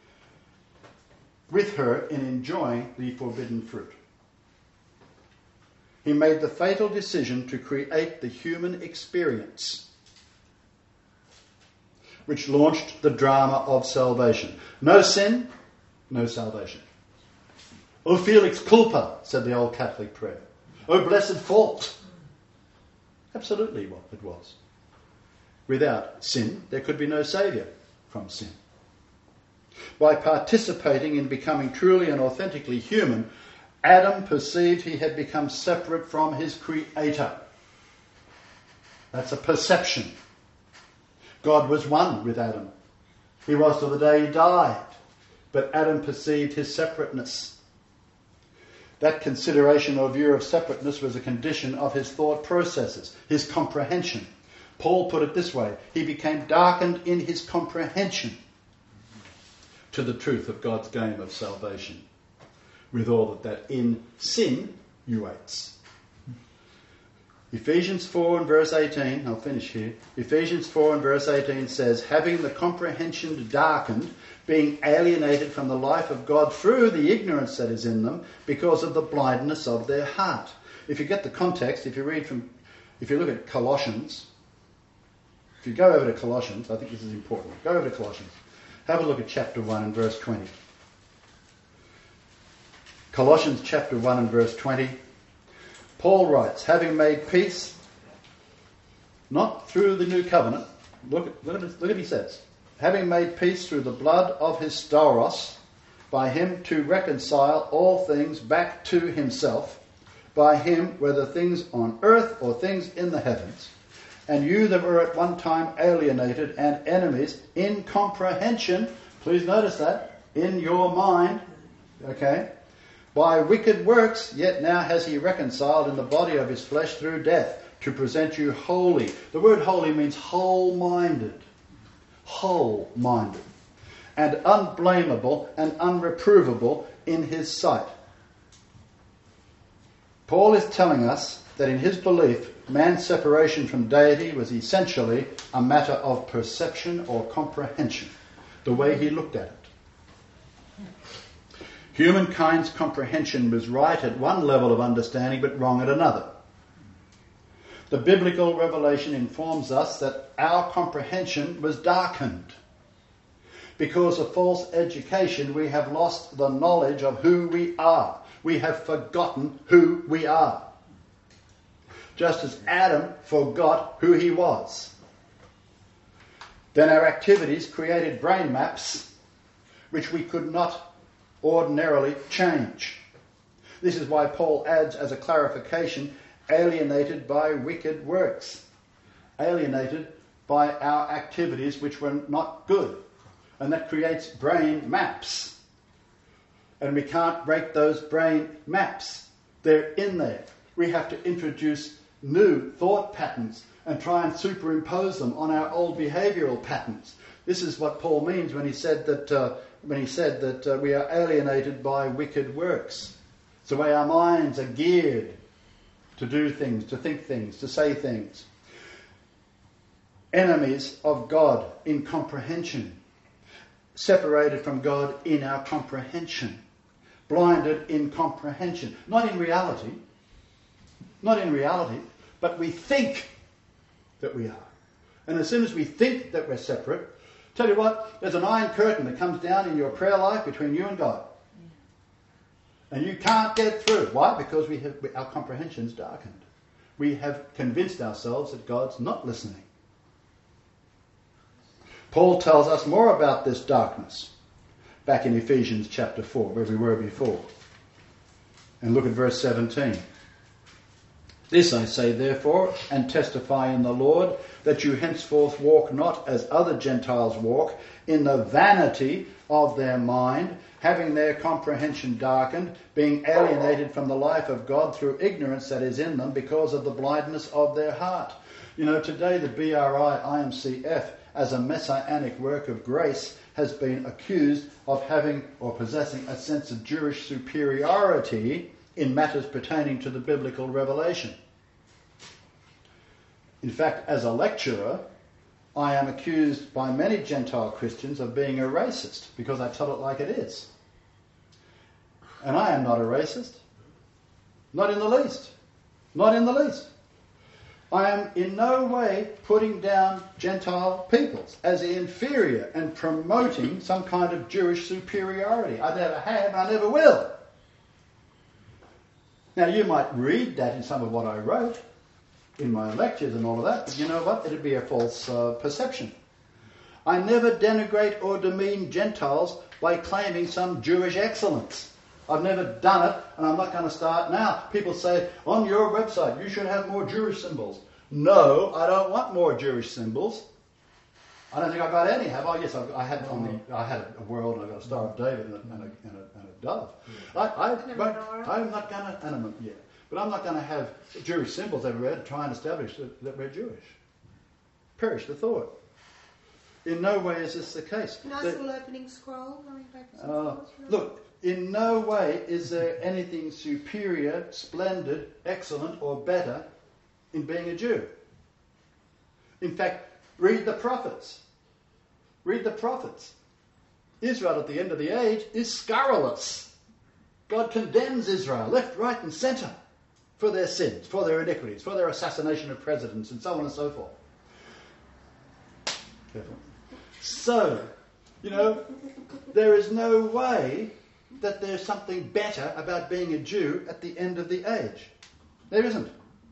with her in enjoying the forbidden fruit. He made the fatal decision to create the human experience, which launched the drama of salvation. No sin, no salvation. O felix culpa, said the old Catholic prayer. O blessed fault. Absolutely what it was. Without sin, there could be no saviour from sin. By participating in becoming truly and authentically human, Adam perceived he had become separate from his Creator. That's a perception. God was one with Adam. He was till the day he died. But Adam perceived his separateness. That consideration or view of separateness was a condition of his thought processes, his comprehension. Paul put it this way: he became darkened in his comprehension to the truth of God's game of salvation, with all that in sin insinuates. Ephesians 4 and verse 18, I'll finish here. Ephesians 4 and verse 18 says, having the comprehension darkened, being alienated from the life of God through the ignorance that is in them, because of the blindness of their heart. If you get the context, if you look at Colossians, if you go over to Colossians, I think this is important. Go over to Colossians. Have a look at chapter 1 and verse 20. Colossians chapter 1 and verse 20. Paul writes, having made peace, not through the new covenant, look at what he says, having made peace through the blood of his stauros, by him to reconcile all things back to himself, by him, whether things on earth or things in the heavens, and you that were at one time alienated and enemies in comprehension, please notice that, in your mind, okay, by wicked works, yet now has he reconciled in the body of his flesh through death, to present you holy. The word holy means whole-minded, and unblameable and unreprovable in his sight. Paul is telling us that in his belief, man's separation from deity was essentially a matter of perception or comprehension, the way he looked at it. Humankind's comprehension was right at one level of understanding but wrong at another. The biblical revelation informs us that our comprehension was darkened. Because of false education, we have lost the knowledge of who we are. We have forgotten who we are. Just as Adam forgot who he was. Then our activities created brain maps which we could not ordinarily change. This is why Paul adds as a clarification, alienated by wicked works. Alienated by our activities which were not good. And that creates brain maps. And we can't break those brain maps. They're in there. We have to introduce new thought patterns and try and superimpose them on our old behavioural patterns. This is what Paul means when he said that we are alienated by wicked works. It's the way our minds are geared to do things, to think things, to say things. Enemies of God in comprehension. Separated from God in our comprehension. Blinded in comprehension. Not in reality, but we think that we are. And as soon as we think that we're separate, tell you what, there's an iron curtain that comes down in your prayer life between you and God. And you can't get through. Why? Because our comprehension's darkened. We have convinced ourselves that God's not listening. Paul tells us more about this darkness back in Ephesians chapter 4, where we were before. And look at verse 17. This I say therefore, and testify in the Lord, that you henceforth walk not as other Gentiles walk, in the vanity of their mind, having their comprehension darkened, being alienated from the life of God through ignorance that is in them, because of the blindness of their heart. You know, today the BRI IMCF, as a messianic work of grace, has been accused of having or possessing a sense of Jewish superiority in matters pertaining to the biblical revelation. In fact, as a lecturer, I am accused by many Gentile Christians of being a racist because I tell it like it is. And I am not a racist. Not in the least. Not in the least. I am in no way putting down Gentile peoples as inferior and promoting some kind of Jewish superiority. I never have, I never will. Now, you might read that in some of what I wrote in my lectures and all of that, but you know what? It'd be a false perception. I never denigrate or demean Gentiles by claiming some Jewish excellence. I've never done it, and I'm not going to start now. People say, on your website, you should have more Jewish symbols. No, I don't want more Jewish symbols. I don't think I've got any, have I? Yes, I had a world, and I got a Star of David and a dove. I'm not going to, but I'm not going to have Jewish symbols everywhere to try and establish that we're Jewish. Perish the thought. In no way is this the case. Nice little opening scroll. Look, in no way is there anything superior, splendid, excellent, or better in being a Jew. In fact, read the prophets. Read the prophets. Israel at the end of the age is scurrilous. God condemns Israel left, right and centre for their sins, for their iniquities, for their assassination of presidents and so on and so forth. So, you know, there is no way that there's something better about being a Jew at the end of the age. There isn't.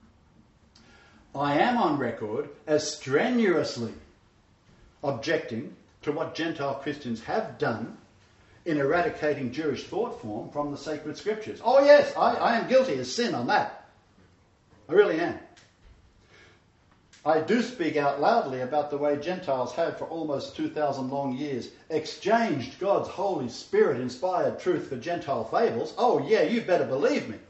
I am on record as strenuously objecting to what Gentile Christians have done in eradicating Jewish thought form from the sacred scriptures. Oh yes, I am guilty of sin on that. I really am. I do speak out loudly about the way Gentiles have for almost 2,000 long years exchanged God's Holy Spirit-inspired truth for Gentile fables. Oh yeah, you better believe me.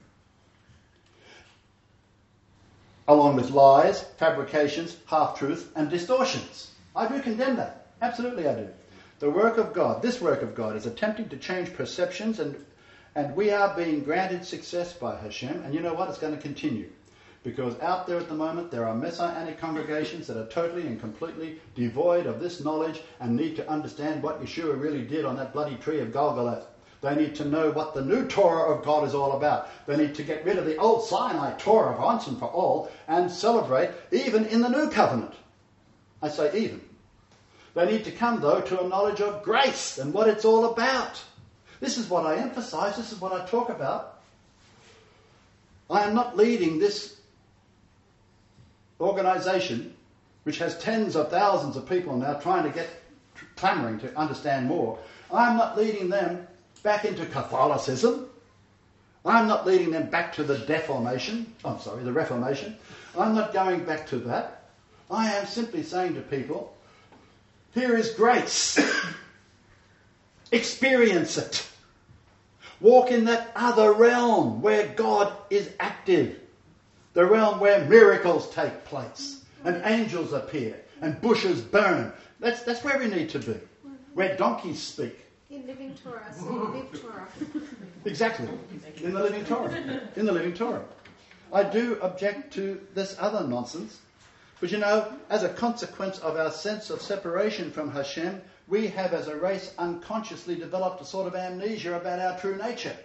Along with lies, fabrications, half-truths and distortions. I do condemn that. Absolutely I do. The work of God, this work of God, is attempting to change perceptions and we are being granted success by Hashem. And you know what? It's going to continue. Because out there at the moment, there are messianic congregations that are totally and completely devoid of this knowledge and need to understand what Yeshua really did on that bloody tree of Golgotha. They need to know what the new Torah of God is all about. They need to get rid of the old Sinai Torah once and for all and celebrate even in the new covenant. I say even. They need to come, though, to a knowledge of grace and what it's all about. This is what I emphasize. This is what I talk about. I am not leading this organisation, which has tens of thousands of people now clamouring to understand more. I'm not leading them back into Catholicism. I'm not leading them back to the Reformation. I'm not going back to that. I am simply saying to people, here is grace. Experience it. Walk in that other realm where God is active. The realm where miracles take place and angels appear and bushes burn. That's where we need to be. Where donkeys speak. In living Torah, so you live Torah. Exactly. In the living Torah. In the living Torah. I do object to this other nonsense. But you know, as a consequence of our sense of separation from Hashem, we have as a race unconsciously developed a sort of amnesia about our true nature.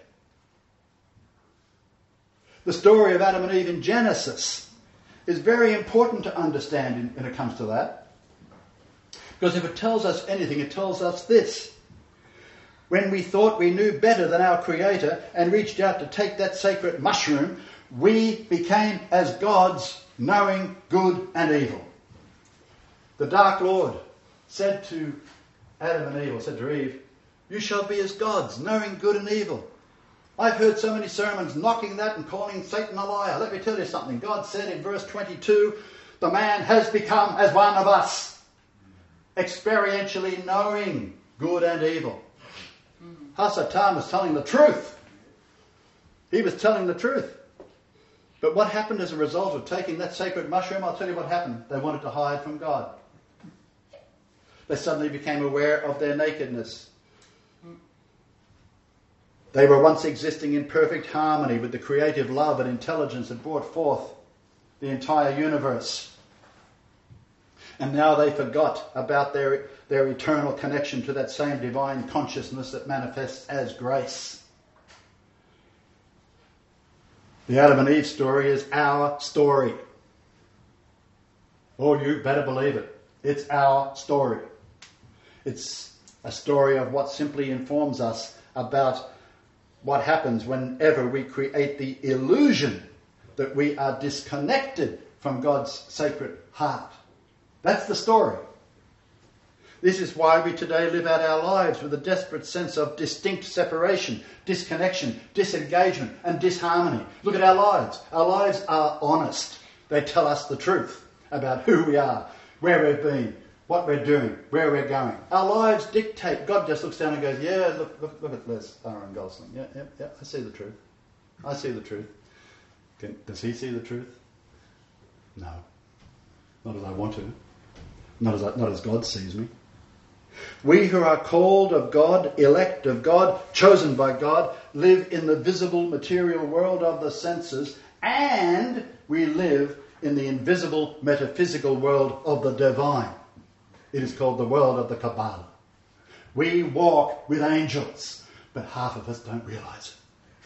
The story of Adam and Eve in Genesis is very important to understand when it comes to that. Because if it tells us anything, it tells us this. When we thought we knew better than our Creator and reached out to take that sacred mushroom, we became as gods, knowing good and evil. The Dark Lord said to Adam and Eve, or said to Eve, you shall be as gods, knowing good and evil. I've heard so many sermons knocking that and calling Satan a liar. Let me tell you something. God said in verse 22, the man has become as one of us, experientially knowing good and evil. Hasatan was telling the truth. He was telling the truth. But what happened as a result of taking that sacred mushroom? I'll tell you what happened. They wanted to hide from God. They suddenly became aware of their nakedness. They were once existing in perfect harmony with the creative love and intelligence that brought forth the entire universe. And now they forgot about their eternal connection to that same divine consciousness that manifests as grace. The Adam and Eve story is our story. Oh, you better believe it. It's our story. It's a story of what simply informs us about what happens whenever we create the illusion that we are disconnected from God's sacred heart. That's the story. This is why we today live out our lives with a desperate sense of distinct separation, disconnection, disengagement and disharmony. Look at our lives. Our lives are honest. They tell us the truth about who we are, where we've been, what we're doing, where we're going. Our lives dictate. God just looks down and goes, yeah, look at Les Aaron Gosling. Yeah, I see the truth. I see the truth. Does he see the truth? No. Not as I want to. Not as God sees me. We who are called of God, elect of God, chosen by God, live in the visible material world of the senses, and we live in the invisible metaphysical world of the divine. It is called the world of the Kabbalah. We walk with angels, but half of us don't realise it.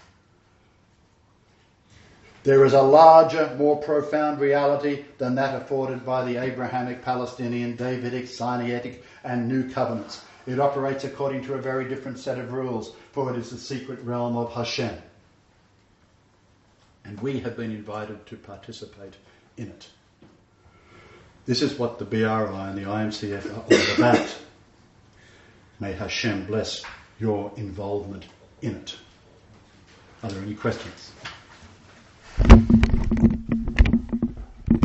There is a larger, more profound reality than that afforded by the Abrahamic, Palestinian, Davidic, Sinaitic and New Covenants. It operates according to a very different set of rules, for it is the secret realm of Hashem. And we have been invited to participate in it. This is what the BRI and the IMCF are all about. May Hashem bless your involvement in it. Are there any questions?